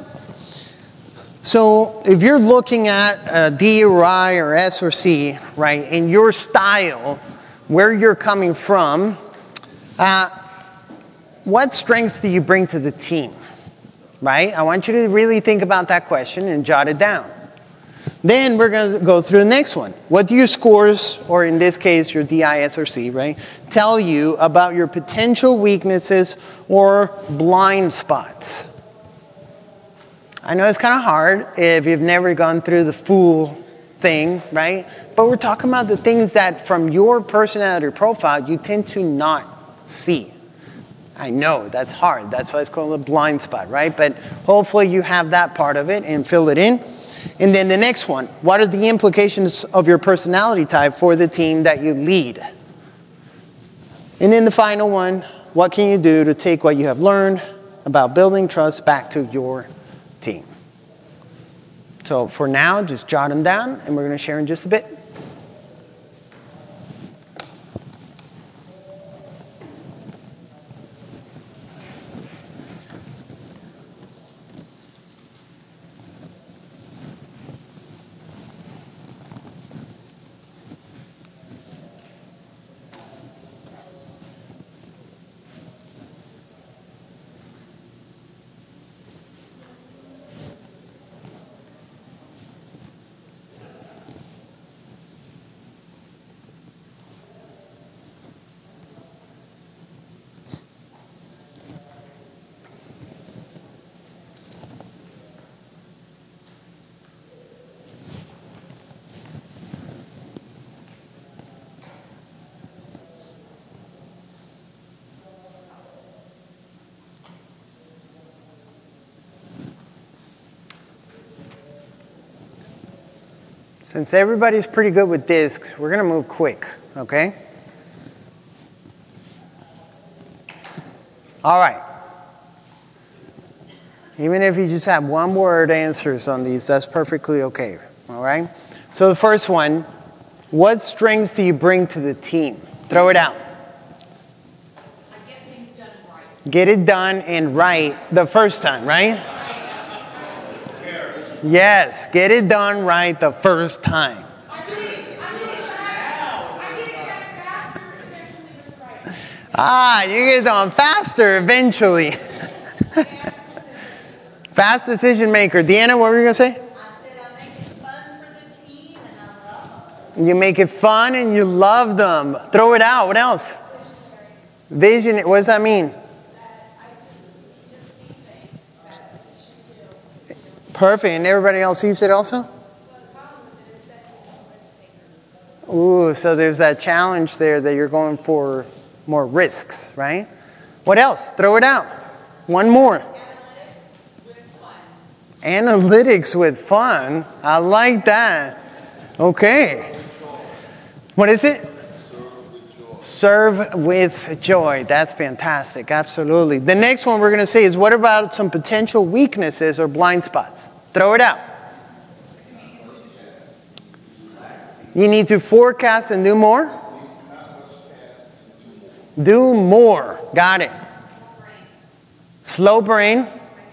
So if you're looking at a D or I or S or C, right, in your style, where you're coming from, uh, what strengths do you bring to the team, right? I want you to really think about that question and jot it down. Then we're going to go through the next one. What do your scores, or in this case, your D, I, S, or C, right, tell you about your potential weaknesses or blind spots? I know it's kind of hard if you've never gone through the full thing, right? But we're talking about the things that from your personality profile you tend to not see. I know that's hard. That's why it's called a blind spot, right? But hopefully you have that part of it and fill it in. And then the next one, what are the implications of your personality type for the team that you lead? And then the final one, what can you do to take what you have learned about building trust back to your team? So for now, just jot them down, and we're going to share in just a bit. Since everybody's pretty good with disc, we're going to move quick, okay? All right. Even if you just have one word answers on these, that's perfectly okay, all right? So the first one, what strengths do you bring to the team? Throw it out. I get things done right. Get it done and right the first time, right? Yes, get it done right the first time. I do it, I do it fast. I get it done faster, eventually it's right. Ah, you get it done faster eventually. Fast decision maker. Deanna, what were you going to say? I said I make it fun for the team and I love them. You make it fun and you love them. Throw it out. What else? Vision. What does that mean? That I just, just see things that you should do. Perfect. And everybody else sees it also? Well, the problem with it is that you're a risk taker. Ooh, so there's that challenge there that you're going for more risks, right? What else? Throw it out. One more. Analytics with fun. I like that. Okay. What is it? Serve with joy. That's fantastic. Absolutely. The next one we're going to say is, what about some potential weaknesses or blind spots? Throw it out. You need to forecast and do more? Do more. Got it. Slow brain.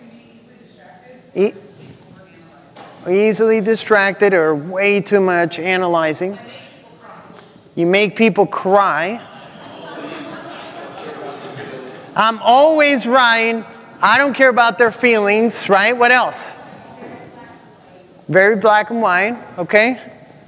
E- easily distracted or way too much analyzing. You make people cry. I'm always right. I don't care about their feelings, right? What else? Very black and white, okay?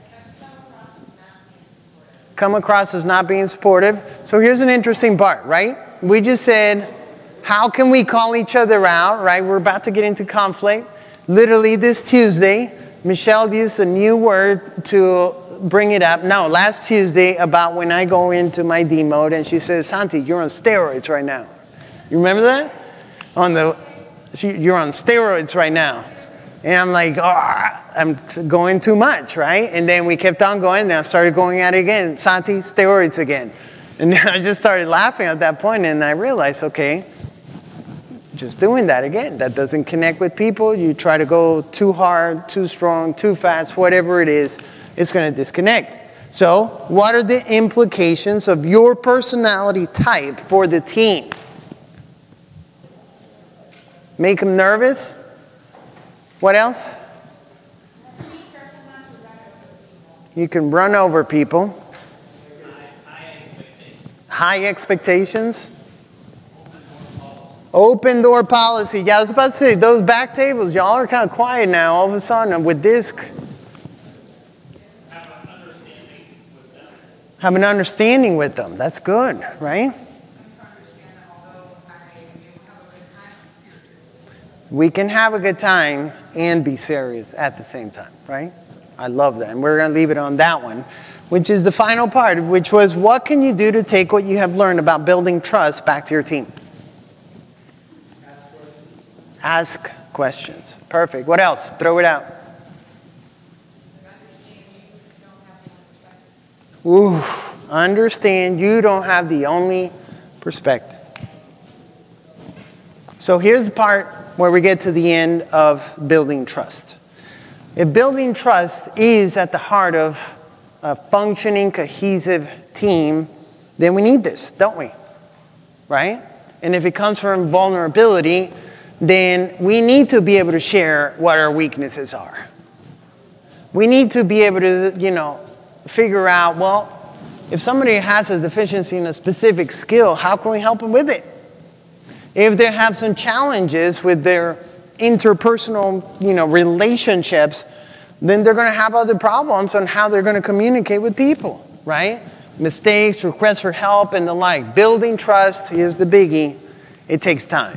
Come across as not being supportive. So here's an interesting part, right? We just said, how can we call each other out, right? We're about to get into conflict. Literally this Tuesday, Michelle used a new word to bring it up. No, last Tuesday about when I go into my D mode and she says, Santi, you're on steroids right now. You remember that? On the, you're on steroids right now. And I'm like, oh, I'm going too much, right? And then we kept on going and I started going at it again. Santi, steroids again. And I just started laughing at that point and I realized, okay, just doing that again. That doesn't connect with people. You try to go too hard, too strong, too fast, whatever it is, it's going to disconnect. So, what are the implications of your personality type for the team? Make them nervous? What else? You can run over people. High expectations. Open door policy. Yeah, I was about to say, those back tables, y'all are kind of quiet now all of a sudden with disc. Have an understanding with them. Have an understanding with them. That's good, right? We can have a good time and be serious at the same time, right? I love that. And we're going to leave it on that one, which is the final part, which was, what can you do to take what you have learned about building trust back to your team? Ask questions. Perfect. What else? Throw it out. Ooh, understand you don't have the only perspective. So here's the part where we get to the end of building trust. If building trust is at the heart of a functioning, cohesive team, then we need this, don't we? Right? And if it comes from vulnerability, then we need to be able to share what our weaknesses are. We need to be able to, you know, figure out, well, if somebody has a deficiency in a specific skill, how can we help them with it? If they have some challenges with their interpersonal, you know, relationships, then they're going to have other problems on how they're going to communicate with people, right? Mistakes, requests for help, and the like. Building trust, here's the biggie, it takes time.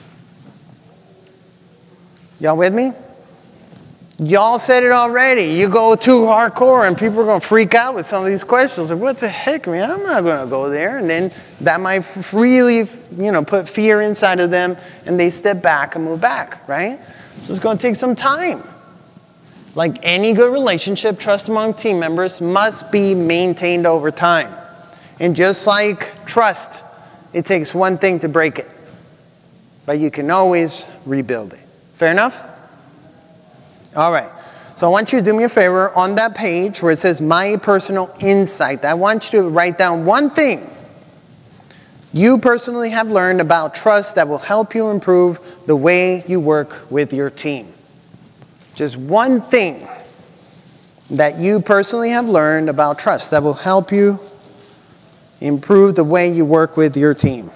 Y'all with me? Y'all said it already. You go too hardcore and people are going to freak out with some of these questions. Like, what the heck, man? I'm not going to go there. And then that might really, you know, put fear inside of them and they step back and move back, right? So it's going to take some time. Like any good relationship, trust among team members must be maintained over time. And just like trust, it takes one thing to break it. But you can always rebuild it. Fair enough? All right. So I want you to do me a favor on that page where it says my personal insight. I want you to write down one thing you personally have learned about trust that will help you improve the way you work with your team. Just one thing that you personally have learned about trust that will help you improve the way you work with your team.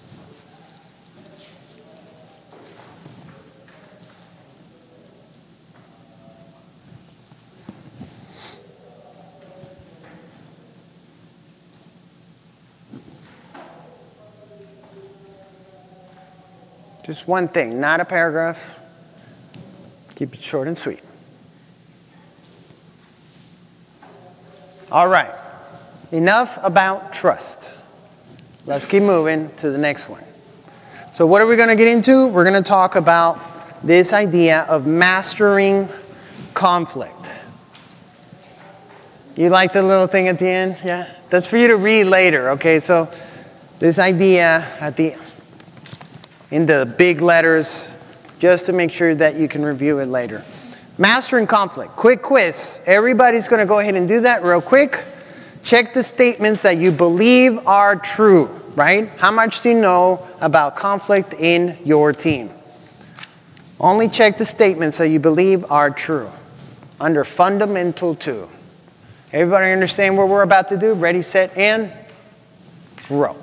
Just one thing, not a paragraph. Keep it short and sweet. All right. Enough about trust. Let's keep moving to the next one. So what are we going to get into? We're going to talk about this idea of mastering conflict. You like the little thing at the end? Yeah? That's for you to read later, okay? So this idea at the in the big letters, just to make sure that you can review it later. Mastering conflict. Quick quiz. Everybody's going to go ahead and do that real quick. Check the statements that you believe are true, right? How much do you know about conflict in your team? Only check the statements that you believe are true. Under Fundamental two. Everybody understand what we're about to do? Ready, set, and roll.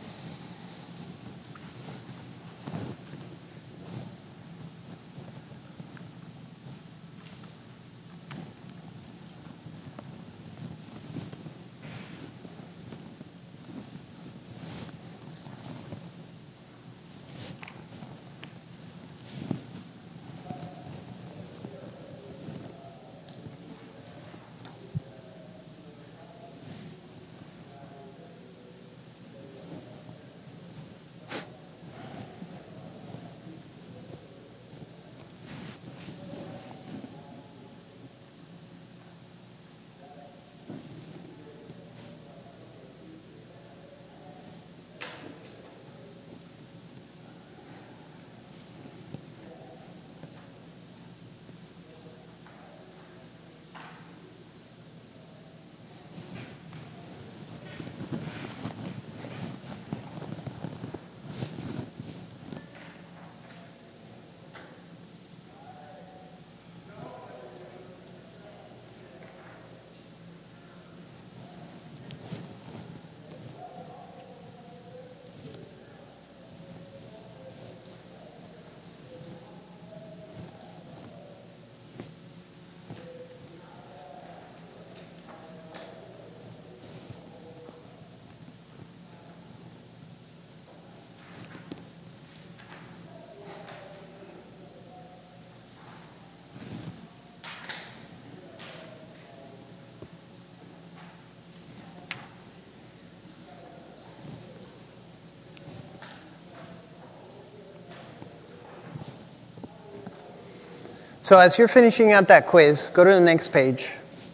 So as you're finishing out that quiz, go to the next page.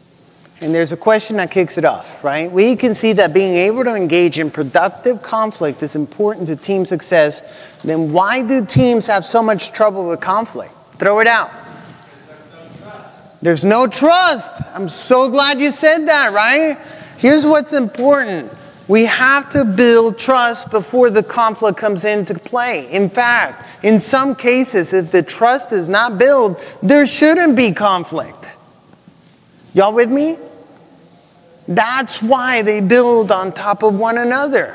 And there's a question that kicks it off, right? We can see that being able to engage in productive conflict is important to team success. Then why do teams have so much trouble with conflict? Throw it out. There's no trust. I'm so glad you said that, right? Here's what's important. We have to build trust before the conflict comes into play. In fact, in some cases, if the trust is not built, there shouldn't be conflict. Y'all with me? That's why they build on top of one another.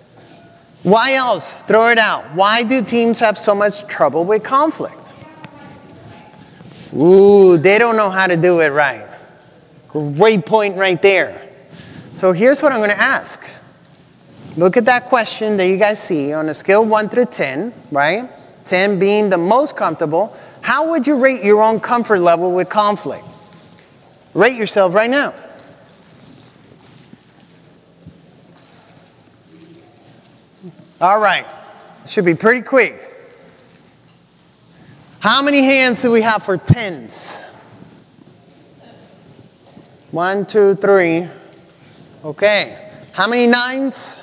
Why else? Throw it out. Why do teams have so much trouble with conflict? Ooh, they don't know how to do it right. Great point right there. So here's what I'm going to ask. Look at that question that you guys see on a scale of one through ten, right? ten being the most comfortable. How would you rate your own comfort level with conflict? Rate yourself right now. All right. Should be pretty quick. How many hands do we have for tens? One, two, three. Okay. How many nines?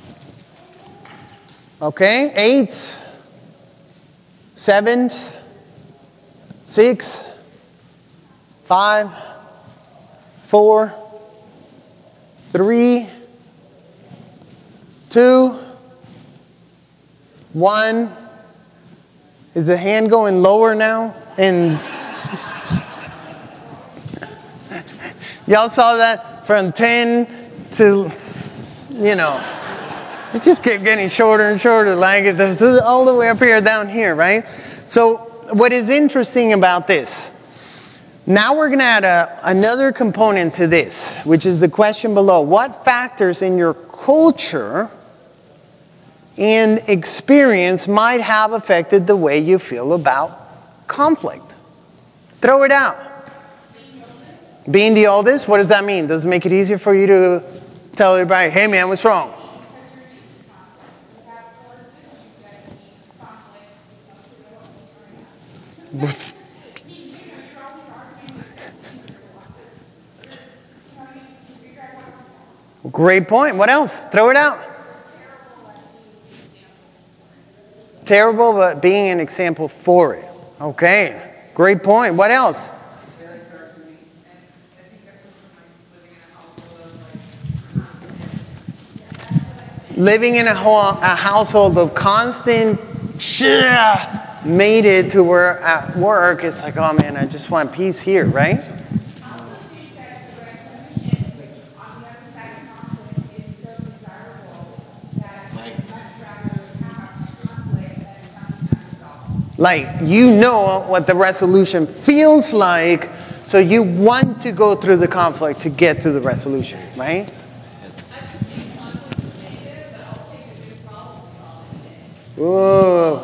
Okay. Eights. Sevens. Six. Five. Four. Three. Two. One. Is the hand going lower now? And y'all saw that from ten to, you know, it just kept getting shorter and shorter, like it all the way up here, down here, right? So what is interesting about this, now we're going to add a, another component to this, which is the question below. What factors in your culture and experience might have affected the way you feel about conflict? Throw it out. Being the oldest, what does that mean? Does it make it easier for you to tell everybody, hey man, what's wrong? Great point. What else? Throw it out. Terrible, but being an example for it. Okay. Great point. What else? Living in a, ho- a household of constant yeah, made it to where at work it's like, oh man, I just want peace here, right? Like, you know what the resolution feels like, so you want to go through the conflict to get to the resolution, right? Ooh.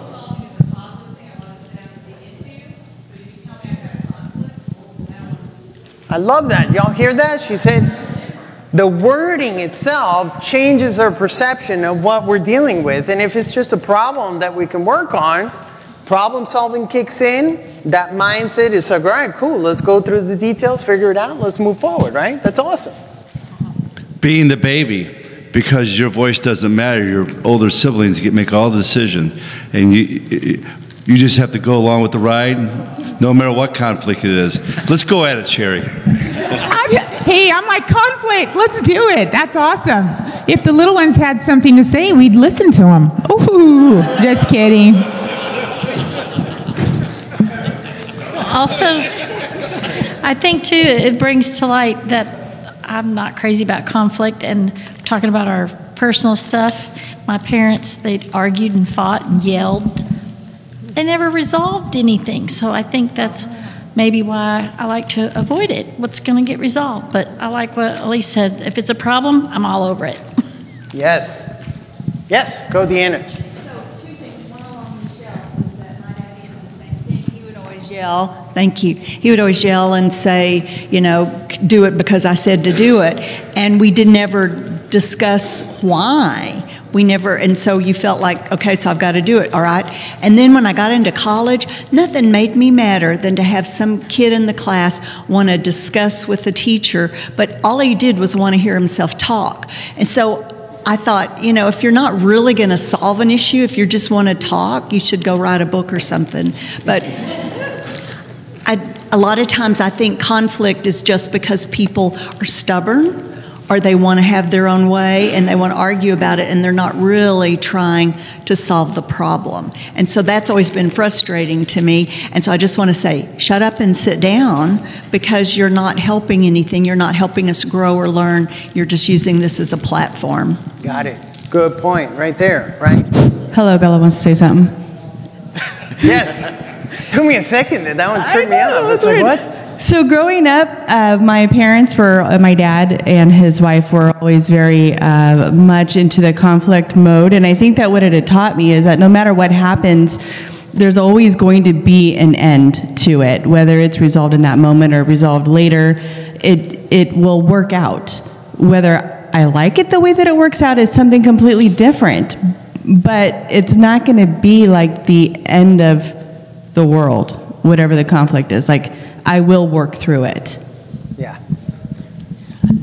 I love that. Y'all hear that? She said the wording itself changes our perception of what we're dealing with. And if it's just a problem that we can work on, problem solving kicks in. That mindset is like, all right, cool. Let's go through the details, figure it out. Let's move forward, right? That's awesome. Being the baby. Because your voice doesn't matter, your older siblings get make all the decisions, and you you just have to go along with the ride, no matter what conflict it is. Let's go at it, Sherry. I'm, hey, I'm like, conflict. Let's do it. That's awesome. If the little ones had something to say, we'd listen to them. Ooh, just kidding. Also, I think too, it brings to light that I'm not crazy about conflict, and talking about our personal stuff. My parents, they argued and fought and yelled. They never resolved anything. So I think that's maybe why I like to avoid it. What's going to get resolved? But I like what Elise said. If it's a problem, I'm all over it. Yes. Yes. Go, Deanna. So two things. One along Michelle's is that my dad did the same thing. He would always yell. Thank you. He would always yell and say, you know, do it because I said to do it. And we did never discuss why. We never, and so you felt like, okay, so I've got to do it, all right? And then when I got into college, nothing made me madder than to have some kid in the class want to discuss with the teacher, but all he did was want to hear himself talk. And so I thought, you know, if you're not really going to solve an issue, if you just want to talk, you should go write a book or something. But I, a lot of times I think conflict is just because people are stubborn, or they want to have their own way and they want to argue about it, and they're not really trying to solve the problem. And so that's always been frustrating to me. And so I just want to say, shut up and sit down, because you're not helping anything. You're not helping us grow or learn. You're just using this as a platform. Got it. Good point right there, right? Hello, Bella wants to say something. Yes. Took me a second. That one tripped me out. It's like, what? So growing up, uh, my parents were, uh, my dad and his wife were always very uh, much into the conflict mode. And I think that what it had taught me is that no matter what happens, there's always going to be an end to it. Whether it's resolved in that moment or resolved later, it it will work out. Whether I like it the way that it works out is something completely different. But it's not going to be like the end of the world, whatever the conflict is. Like, I will work through it. Yeah.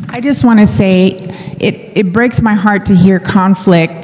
I just want to say it, it breaks my heart to hear conflict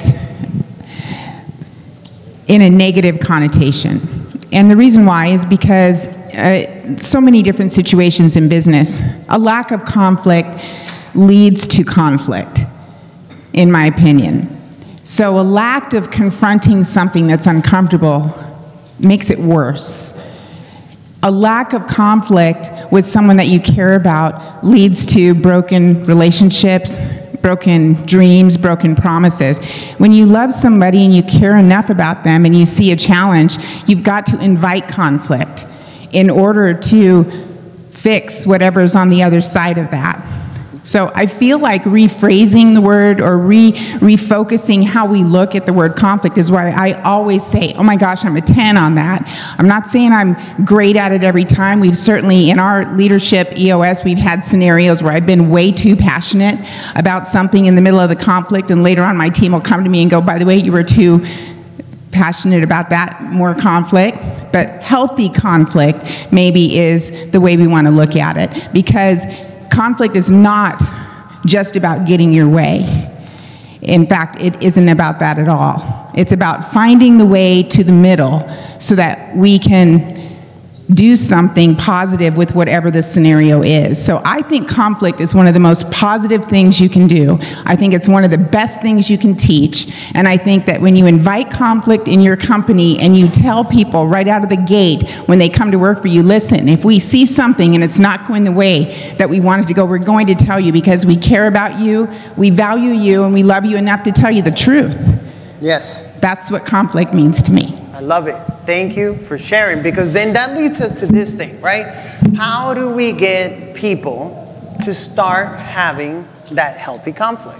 in a negative connotation. And the reason why is because uh, so many different situations in business, a lack of conflict leads to conflict, in my opinion. So a lack of confronting something that's uncomfortable makes it worse. A lack of conflict with someone that you care about leads to broken relationships, broken dreams, broken promises. When you love somebody and you care enough about them and you see a challenge, you've got to invite conflict in order to fix whatever's on the other side of that. So I feel like rephrasing the word or re refocusing how we look at the word conflict is why I always say, oh my gosh, I'm a ten on that. I'm not saying I'm great at it every time. We've certainly, in our leadership E O S, we've had scenarios where I've been way too passionate about something in the middle of the conflict, and later on my team will come to me and go, by the way, you were too passionate about that, more conflict. But healthy conflict maybe is the way we want to look at it, because conflict is not just about getting your way. In fact, it isn't about that at all. It's about finding the way to the middle so that we can do something positive with whatever the scenario is. So I think conflict is one of the most positive things you can do. I think it's one of the best things you can teach. And I think that when you invite conflict in your company and you tell people right out of the gate when they come to work for you, listen, if we see something and it's not going the way that we want it to go, we're going to tell you because we care about you, we value you, and we love you enough to tell you the truth. Yes. That's what conflict means to me. I love it. Thank you for sharing, because then that leads us to this thing, right? How do we get people to start having that healthy conflict?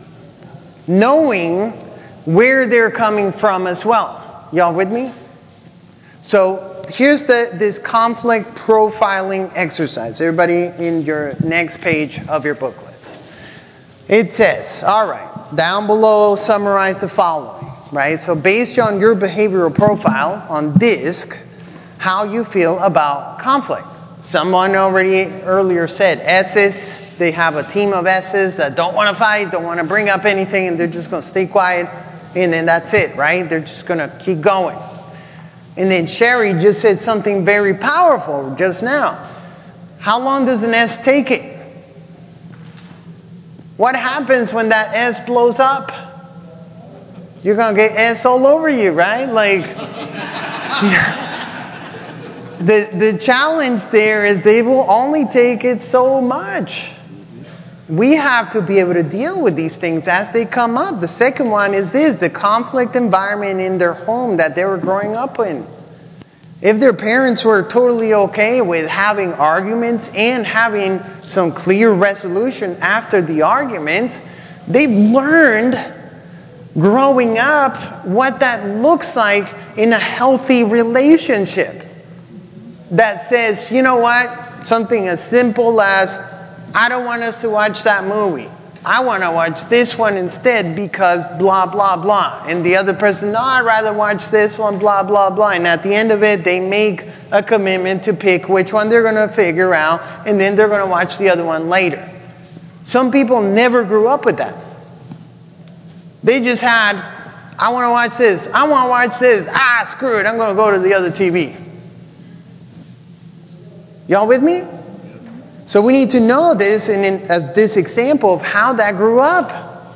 Knowing where they're coming from as well. Y'all with me? So here's the this conflict profiling exercise. Everybody in your next page of your booklets. It says, all right, down below summarize the following. Right? So based on your behavioral profile on DISC, how you feel about conflict. Someone already earlier said S's. They have a team of S's that don't want to fight, don't want to bring up anything, and they're just going to stay quiet, and then that's it, right? They're just going to keep going. And then Sherry just said something very powerful just now. How long does an S take it? What happens when that S blows up? You're going to get S all over you, right? Like, the, the challenge there is they will only take it so much. We have to be able to deal with these things as they come up. The second one is this, the conflict environment in their home that they were growing up in. If their parents were totally okay with having arguments and having some clear resolution after the arguments, they've learned growing up what that looks like in a healthy relationship that says, you know what, something as simple as, I don't want us to watch that movie. I want to watch this one instead because blah, blah, blah. And the other person, no, I'd rather watch this one, blah, blah, blah. And at the end of it, they make a commitment to pick which one they're going to figure out, and then they're going to watch the other one later. Some people never grew up with that. They just had, I want to watch this. I want to watch this. Ah, screw it. I'm going to go to the other T V. Y'all with me? So we need to know this, and in, as this example of how that grew up.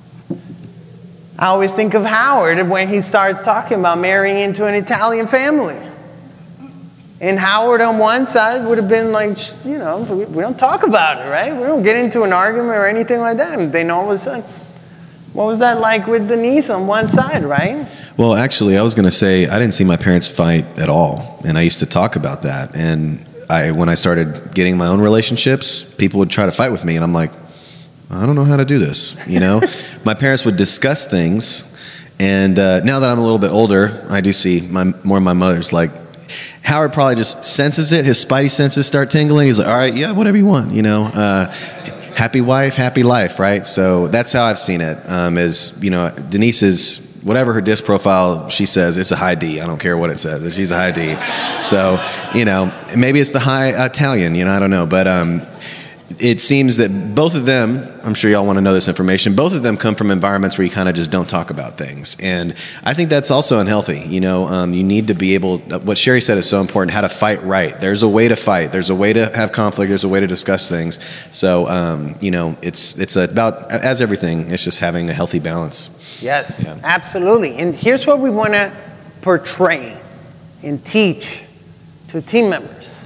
I always think of Howard when he starts talking about marrying into an Italian family. And Howard on one side would have been like, you know, we, we don't talk about it, right? We don't get into an argument or anything like that. And they know all of a sudden. What was that like with Denise on one side, right? Well, actually, I was going to say I didn't see my parents fight at all, and I used to talk about that. And I, when I started getting my own relationships, people would try to fight with me, and I'm like, I don't know how to do this. You know, my parents would discuss things, and uh, now that I'm a little bit older, I do see my more of my mother's like. Howard probably just senses it. His spidey senses start tingling. He's like, all right, yeah, whatever you want, you know. Uh, Happy wife, happy life, right? So that's how I've seen it. Um, is you know, Denise's whatever her disc profile, she says it's a high D. I don't care what it says. She's a high D. So you know, maybe it's the high Italian. You know, I don't know. But um, it seems that both of them, I'm sure y'all want to know this information, both of them come from environments where you kind of just don't talk about things. And I think that's also unhealthy. You know, um, you need to be able, what Sherry said is so important, how to fight right. There's a way to fight. There's a way to have conflict. There's a way to discuss things. So, um, you know, it's, it's about, as everything, it's just having a healthy balance. Yes, Yeah. absolutely. And here's what we want to portray and teach to team members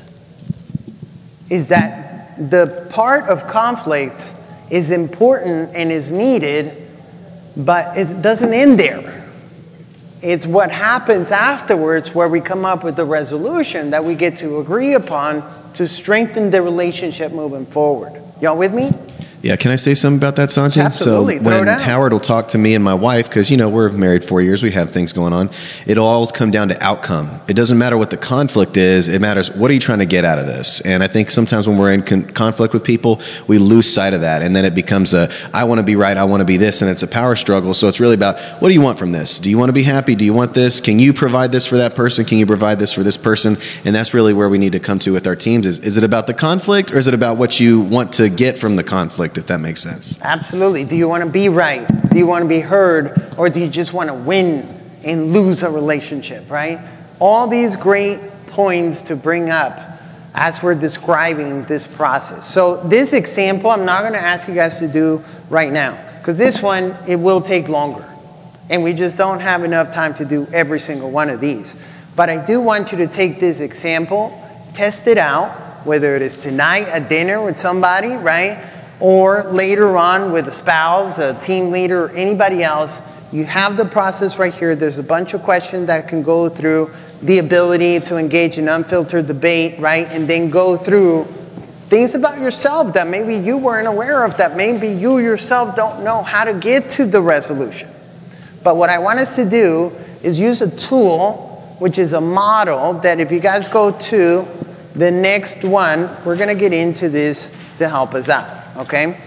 is that the part of conflict is important and is needed, but it doesn't end there. It's what happens afterwards where we come up with the resolution that we get to agree upon to strengthen the relationship moving forward. Y'all with me? Yeah, can I say something about that, Santi? Absolutely, So throw it when out. Howard will talk to me and my wife, because, you know, we're married four years, we have things going on, it'll always come down to outcome. It doesn't matter what the conflict is, it matters what are you trying to get out of this? And I think sometimes when we're in con- conflict with people, we lose sight of that, and then it becomes a, I want to be right, I want to be this, and it's a power struggle. So it's really about, what do you want from this? Do you want to be happy? Do you want this? Can you provide this for that person? Can you provide this for this person? And that's really where we need to come to with our teams is, is it about the conflict, or is it about what you want to get from the conflict, if that makes sense? Absolutely. Do you want to be right? Do you want to be heard? Or do you just want to win and lose a relationship, right? All these great points to bring up as we're describing this process. So this example, I'm not going to ask you guys to do right now, because this one, it will take longer. And we just don't have enough time to do every single one of these. But I do want you to take this example, test it out, whether it is tonight at dinner with somebody, right? Or later on with a spouse, a team leader, or anybody else. You have the process right here. There's a bunch of questions that can go through the ability to engage in unfiltered debate, right? And then go through things about yourself that maybe you weren't aware of, that maybe you yourself don't know how to get to the resolution. But what I want us to do is use a tool, which is a model, that if you guys go to the next one, we're going to get into this to help us out. Okay,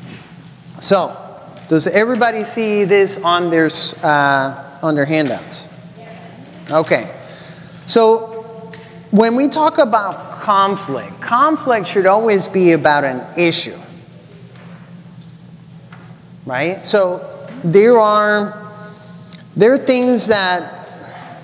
so does everybody see this on their uh, on their handouts? Okay, so when we talk about conflict, conflict should always be about an issue, right? So there are there are things that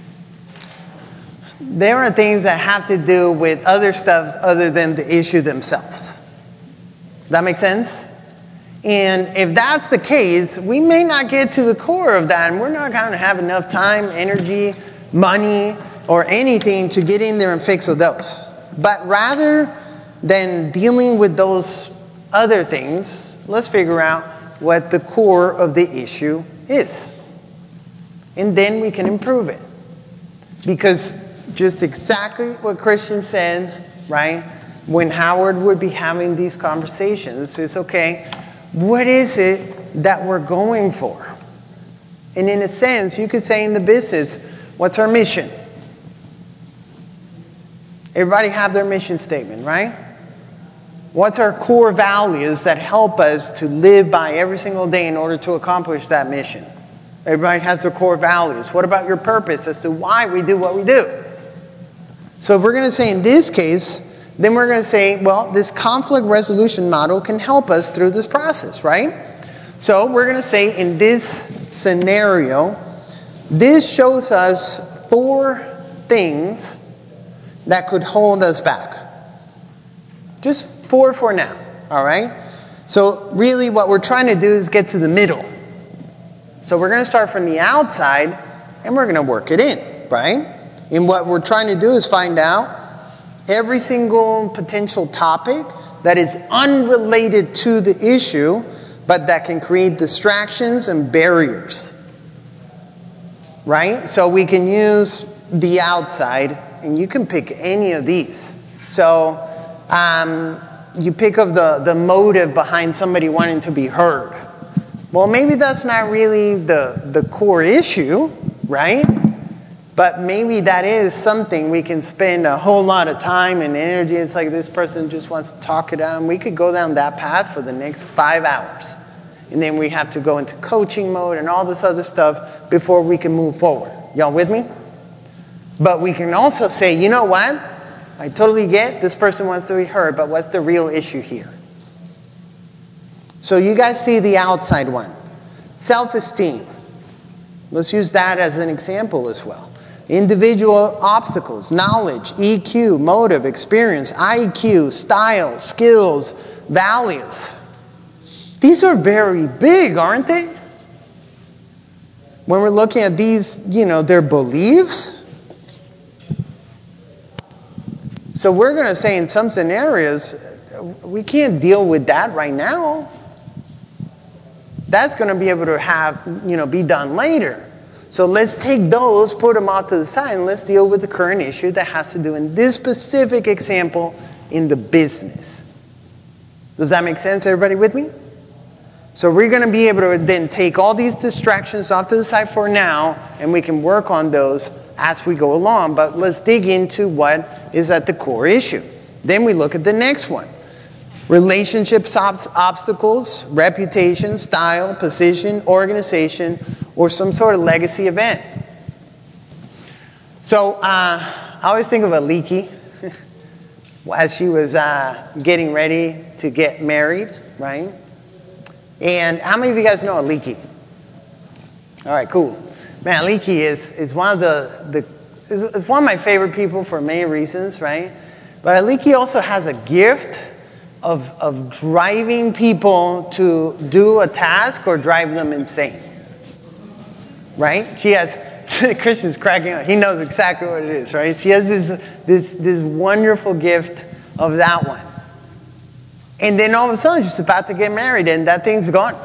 there are things that have to do with other stuff other than the issue themselves. That make sense? And if that's the case, we may not get to the core of that, and we're not going to have enough time, energy, money, or anything to get in there and fix those. But rather than dealing with those other things, let's figure out what the core of the issue is. And then we can improve it. Because just exactly what Christian said, right? When Howard would be having these conversations, is okay, what is it that we're going for? And in a sense, you could say in the business, what's our mission? Everybody have their mission statement, right? What's our core values that help us to live by every single day in order to accomplish that mission? Everybody has their core values. What about your purpose as to why we do what we do? So if we're going to say in this case, then we're going to say, well, this conflict resolution model can help us through this process, right? So we're going to say in this scenario, this shows us four things that could hold us back. Just four for now, all right? So really what we're trying to do is get to the middle. So we're going to start from the outside and we're going to work it in, right? And what we're trying to do is find out every single potential topic that is unrelated to the issue, but that can create distractions and barriers. Right? So we can use the outside, and you can pick any of these. So um, you pick of the, the motive behind somebody wanting to be heard. Well, maybe that's not really the, the core issue, right? But maybe that is something we can spend a whole lot of time and energy. It's like this person just wants to talk it out. We could go down that path for the next five hours. And then we have to go into coaching mode and all this other stuff before we can move forward. Y'all with me? But we can also say, you know what? I totally get this person wants to be heard, but what's the real issue here? So you guys see the outside one. Self-esteem. Let's use that as an example as well. Individual obstacles, knowledge, E Q, motive, experience, I Q, style, skills, values. These are very big, aren't they? When we're looking at these, you know, their beliefs. So we're going to say in some scenarios, we can't deal with that right now. That's going to be able to have, you know, be done later. So let's take those, put them off to the side, and let's deal with the current issue that has to do in this specific example in the business. Does that make sense? Everybody with me? So we're going to be able to then take all these distractions off to the side for now, and we can work on those as we go along. But let's dig into what is at the core issue. Then we look at the next one. Relationships ob- obstacles, reputation, style, position, organization, or some sort of legacy event. So uh, I always think of Aliki as she was uh, getting ready to get married, right? And how many of you guys know Aliki? All right, cool. Man, Aliki is is one of the the is, is one of my favorite people for many reasons, right? But Aliki also has a gift of of driving people to do a task or drive them insane. Right? She has Christian's cracking up. He knows exactly what it is, right? She has this this this wonderful gift of that one. And then all of a sudden she's about to get married and that thing's gone.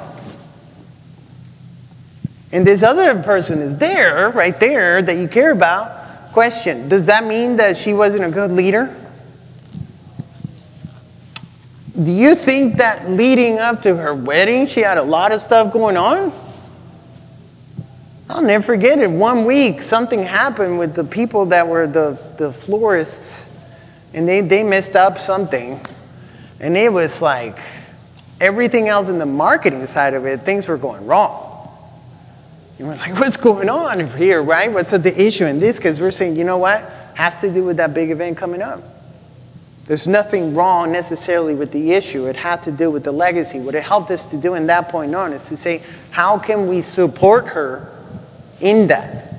And this other person is there, right there, that you care about. Question, does that mean that she wasn't a good leader? Do you think that leading up to her wedding, she had a lot of stuff going on? I'll never forget it. One week, something happened with the people that were the, the florists, and they, they messed up something. And it was like everything else in the marketing side of it, things were going wrong. And we're like, what's going on over here, right? What's the issue in this? Because we're saying, you know what? Has to do with that big event coming up. There's nothing wrong necessarily with the issue. It had to do with the legacy. What it helped us to do in that point on is to say, how can we support her in that?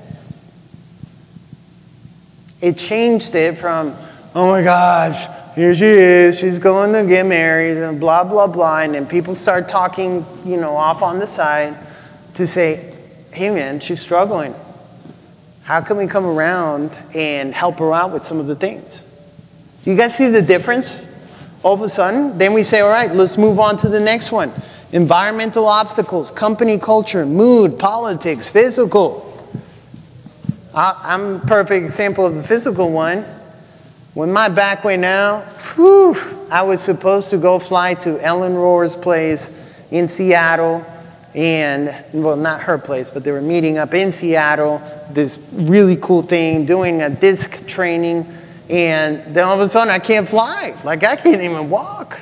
It changed it from, oh my gosh, here she is, she's going to get married, and blah, blah, blah. And then people start talking, you know, off on the side to say, hey man, she's struggling. How can we come around and help her out with some of the things? Do you guys see the difference? All of a sudden, then we say, all right, let's move on to the next one. Environmental obstacles, company culture, mood, politics, physical. I'm a perfect example of the physical one. When my back went out, whew, I was supposed to go fly to Ellen Rohr's place in Seattle. And, well, not her place, but they were meeting up in Seattle, this really cool thing, doing a disc training. And then all of a sudden, I can't fly. Like, I can't even walk.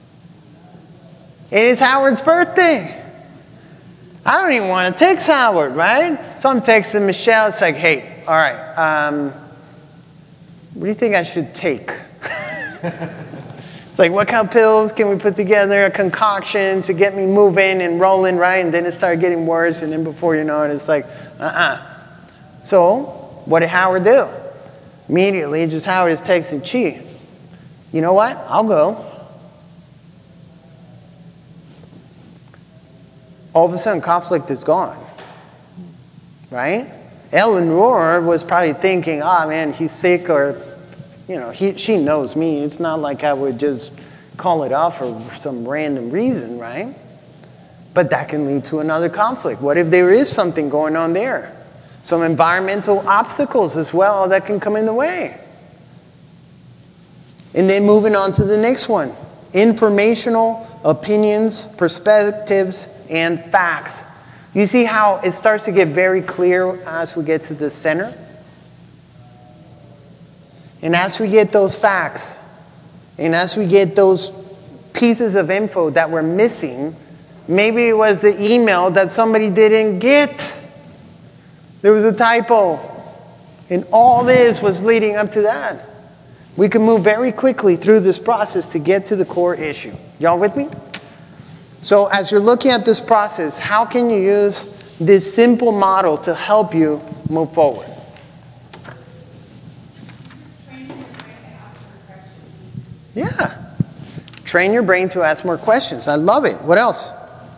And it's Howard's birthday. I don't even want to text Howard, right? So I'm texting Michelle. It's like, hey, all right, um, what do you think I should take? It's like, what kind of pills can we put together? A concoction to get me moving and rolling, right? And then it started getting worse. And then before you know it, it's like, uh-uh. So what did Howard do? Immediately, just Howard is texting Chi. You know what? I'll go. All of a sudden, conflict is gone. Right? Ellen Rohr was probably thinking, oh man, he's sick, or, you know, he, she knows me. It's not like I would just call it off for some random reason, right? But that can lead to another conflict. What if there is something going on there? Some environmental obstacles as well that can come in the way. And then moving on to the next one. Informational opinions, perspectives, and facts. You see how it starts to get very clear as we get to the center? And as we get those facts, and as we get those pieces of info that we're missing, maybe it was the email that somebody didn't get. There was a typo. And all this was leading up to that. we can move very quickly through this process to get to the core issue. Y'all with me? So as you're looking at this process, how can you use this simple model to help you move forward? Yeah. Train your brain to ask more questions. I love it. What else?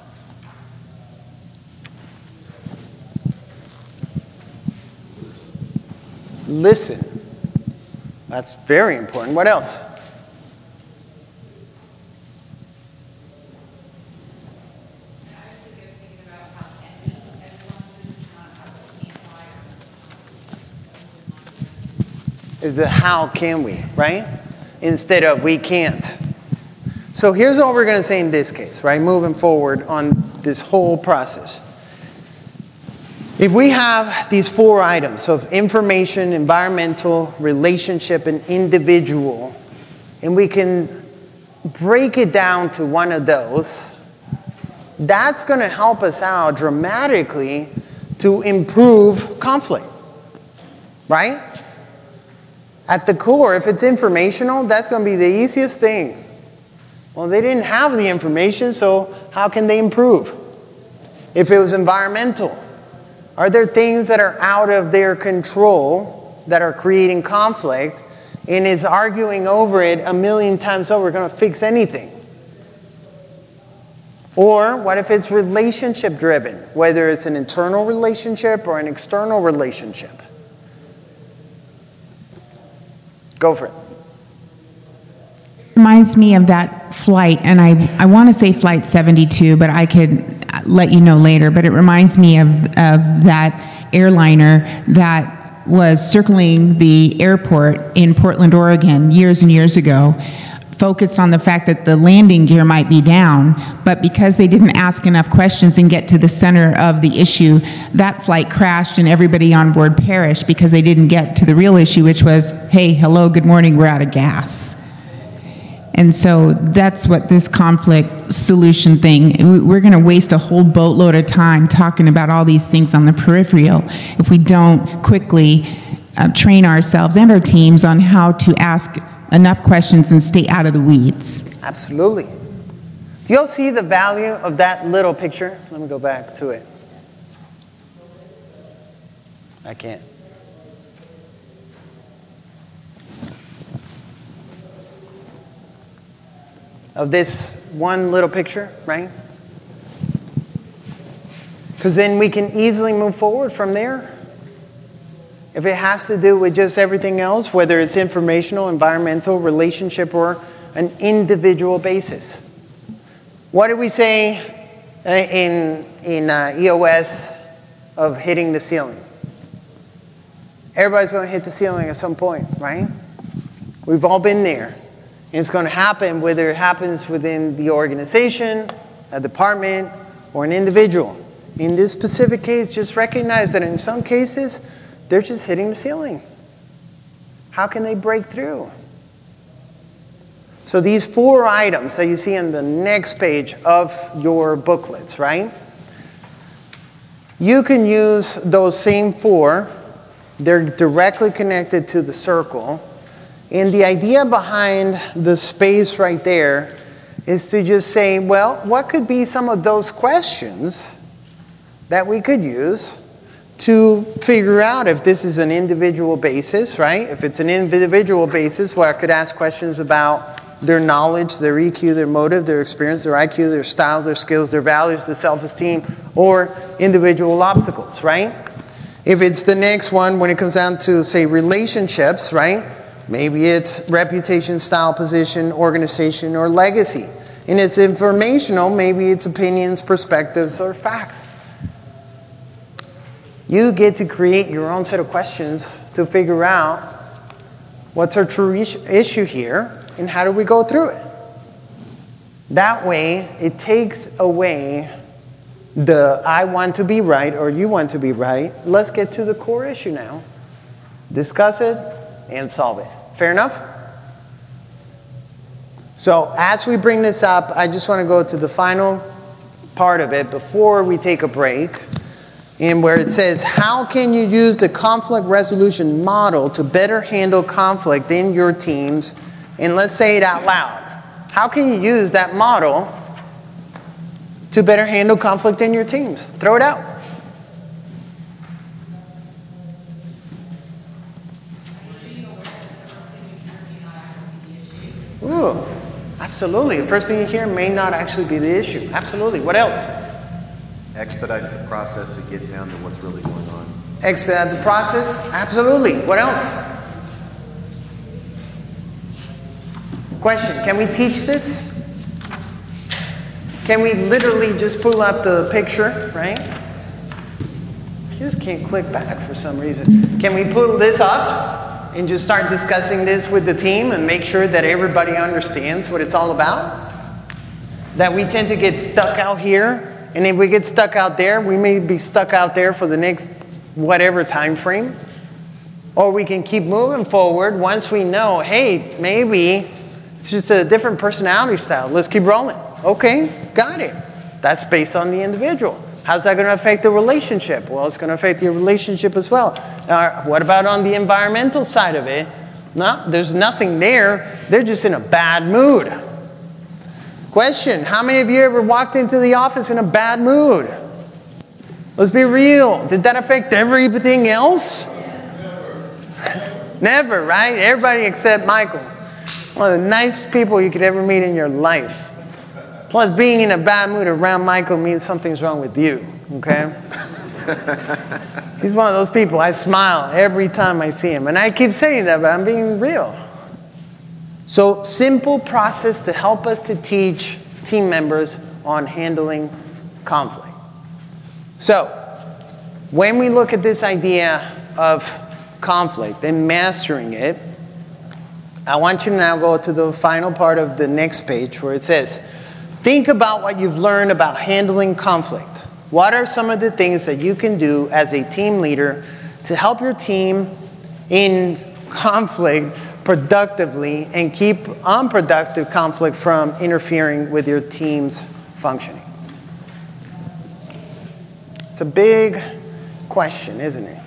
Listen. That's very important. What else? Is the how can we, right? Instead of we can't. So here's what we're going to say in this case, right? Moving forward on this whole process. If we have these four items of information, environmental, relationship, and individual, and we can break it down to one of those, that's going to help us out dramatically to improve conflict, right? At the core, if it's informational, that's going to be the easiest thing. Well, they didn't have the information, so how can they improve? If it was environmental, are there things that are out of their control that are creating conflict, and is arguing over it a million times over going to fix anything? Or what if it's relationship driven, whether it's an internal relationship or an external relationship? Go for it. Reminds me of that flight, and I, I want to say flight seventy-two, but I could let you know later. But it reminds me of, of that airliner that was circling the airport in Portland, Oregon, years and years ago, focused on the fact that the landing gear might be down, but because they didn't ask enough questions and get to the center of the issue, that flight crashed and everybody on board perished because they didn't get to the real issue, which was, hey, hello, good morning, we're out of gas. And so that's what this conflict solution thing, we're going to waste a whole boatload of time talking about all these things on the peripheral if we don't quickly uh, train ourselves and our teams on how to ask enough questions and stay out of the weeds. Absolutely. Do you all see the value of that little picture? Let me go back to it. I can't. Of this one little picture, right? Because then we can easily move forward from there. If it has to do with just everything else, whether it's informational, environmental, relationship, or an individual basis. What did we say in, in uh, E O S of hitting the ceiling? Everybody's going to hit the ceiling at some point, right? We've all been there. And it's going to happen whether it happens within the organization, a department, or an individual. In this specific case, just recognize that in some cases, they're just hitting the ceiling. How can they break through? So these four items that you see on the next page of your booklets, right? You can use those same four. They're directly connected to the circle. And the idea behind the space right there is to just say, well, what could be some of those questions that we could use to figure out if this is an individual basis, right? If it's an individual basis, well, I could ask questions about their knowledge, their E Q, their motive, their experience, their I Q, their style, their skills, their values, their self-esteem, or individual obstacles, right? If it's the next one, when it comes down to, say, relationships, right? Maybe it's reputation, style, position, organization, or legacy. And it's informational, maybe it's opinions, perspectives, or facts. You get to create your own set of questions to figure out what's our true issue here and how do we go through it. That way, it takes away the I want to be right or you want to be right. Let's get to the core issue now. Discuss it and solve it. Fair enough? So as we bring this up, I just want to go to the final part of it before we take a break. in where it says, how can you use the conflict resolution model to better handle conflict in your teams? And let's say it out loud. How can you use that model to better handle conflict in your teams? Throw it out. Ooh, absolutely. The first thing you hear may not actually be the issue. Absolutely. What else? Expedite the process to get down to what's really going on. Expedite the process? Absolutely. What else? Question, can we teach this? Can we literally just pull up the picture, right? I just can't click back for some reason. Can we pull this up and just start discussing this with the team and make sure that everybody understands what it's all about? That we tend to get stuck out here, and if we get stuck out there, we may be stuck out there for the next whatever time frame. Or we can keep moving forward once we know, hey, maybe it's just a different personality style. Let's keep rolling. Okay, got it. That's based on the individual. How's that going to affect the relationship? Well, it's going to affect your relationship as well. Uh, what about on the environmental side of it? No, there's nothing there. They're just in a bad mood. Question, how many of you ever walked into the office in a bad mood? Let's be real. Did that affect everything else? Never. Never, right? Everybody except Michael. One of the nicest people you could ever meet in your life. Plus, being in a bad mood around Michael means something's wrong with you, okay? He's one of those people, I smile every time I see him. And I keep saying that, but I'm being real. So, simple process to help us to teach team members on handling conflict. So, when we look at this idea of conflict and mastering it, I want you to now go to the final part of the next page where it says, think about what you've learned about handling conflict. What are some of the things that you can do as a team leader to help your team in conflict productively and keep unproductive conflict from interfering with your team's functioning? It's a big question, isn't it?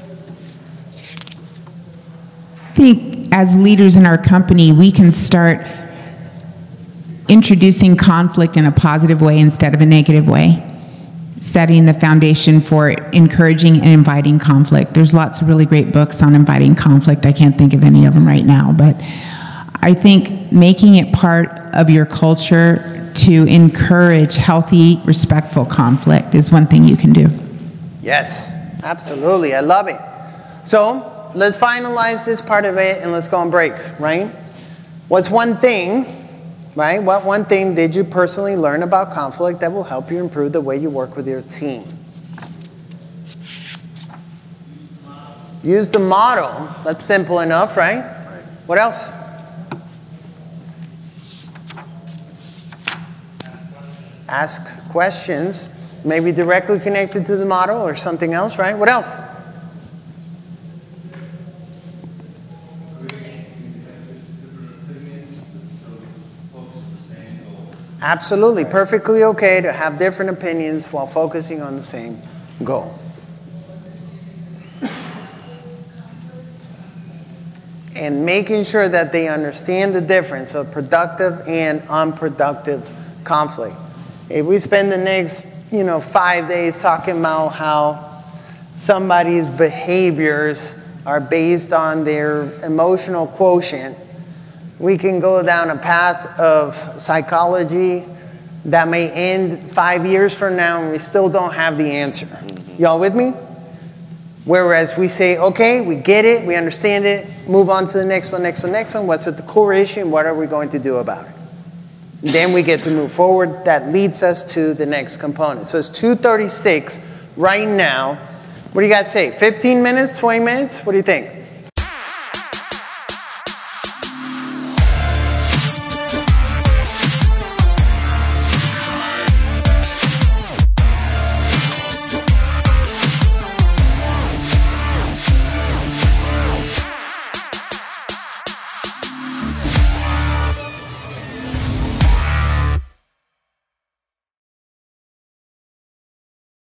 I think as leaders in our company, we can start introducing conflict in a positive way instead of a negative way, setting the foundation for encouraging and inviting conflict. There's lots of really great books on inviting conflict. I can't think of any of them right now, but I think making it part of your culture to encourage healthy, respectful conflict is one thing you can do. Yes, absolutely. I love it. So, let's finalize this part of it and let's go on break, right? What's one thing, right? What one thing did you personally learn about conflict that will help you improve the way you work with your team? Use the model. That's simple enough, right? Right. What else? Ask questions. Maybe directly connected to the model or something else, right? What else? Absolutely. Perfectly okay to have different opinions while focusing on the same goal. And making sure that they understand the difference of productive and unproductive conflict. If we spend the next, you know, five days talking about how somebody's behaviors are based on their emotional quotient, we can go down a path of psychology that may end five years from now and we still don't have the answer. Mm-hmm. Y'all with me? Whereas we say, okay, we get it, we understand it, move on to the next one, next one, next one. What's at the core issue and what are we going to do about it? And then we get to move forward. That leads us to the next component. So it's two thirty-six right now. What do you guys say? fifteen minutes, twenty minutes? What do you think?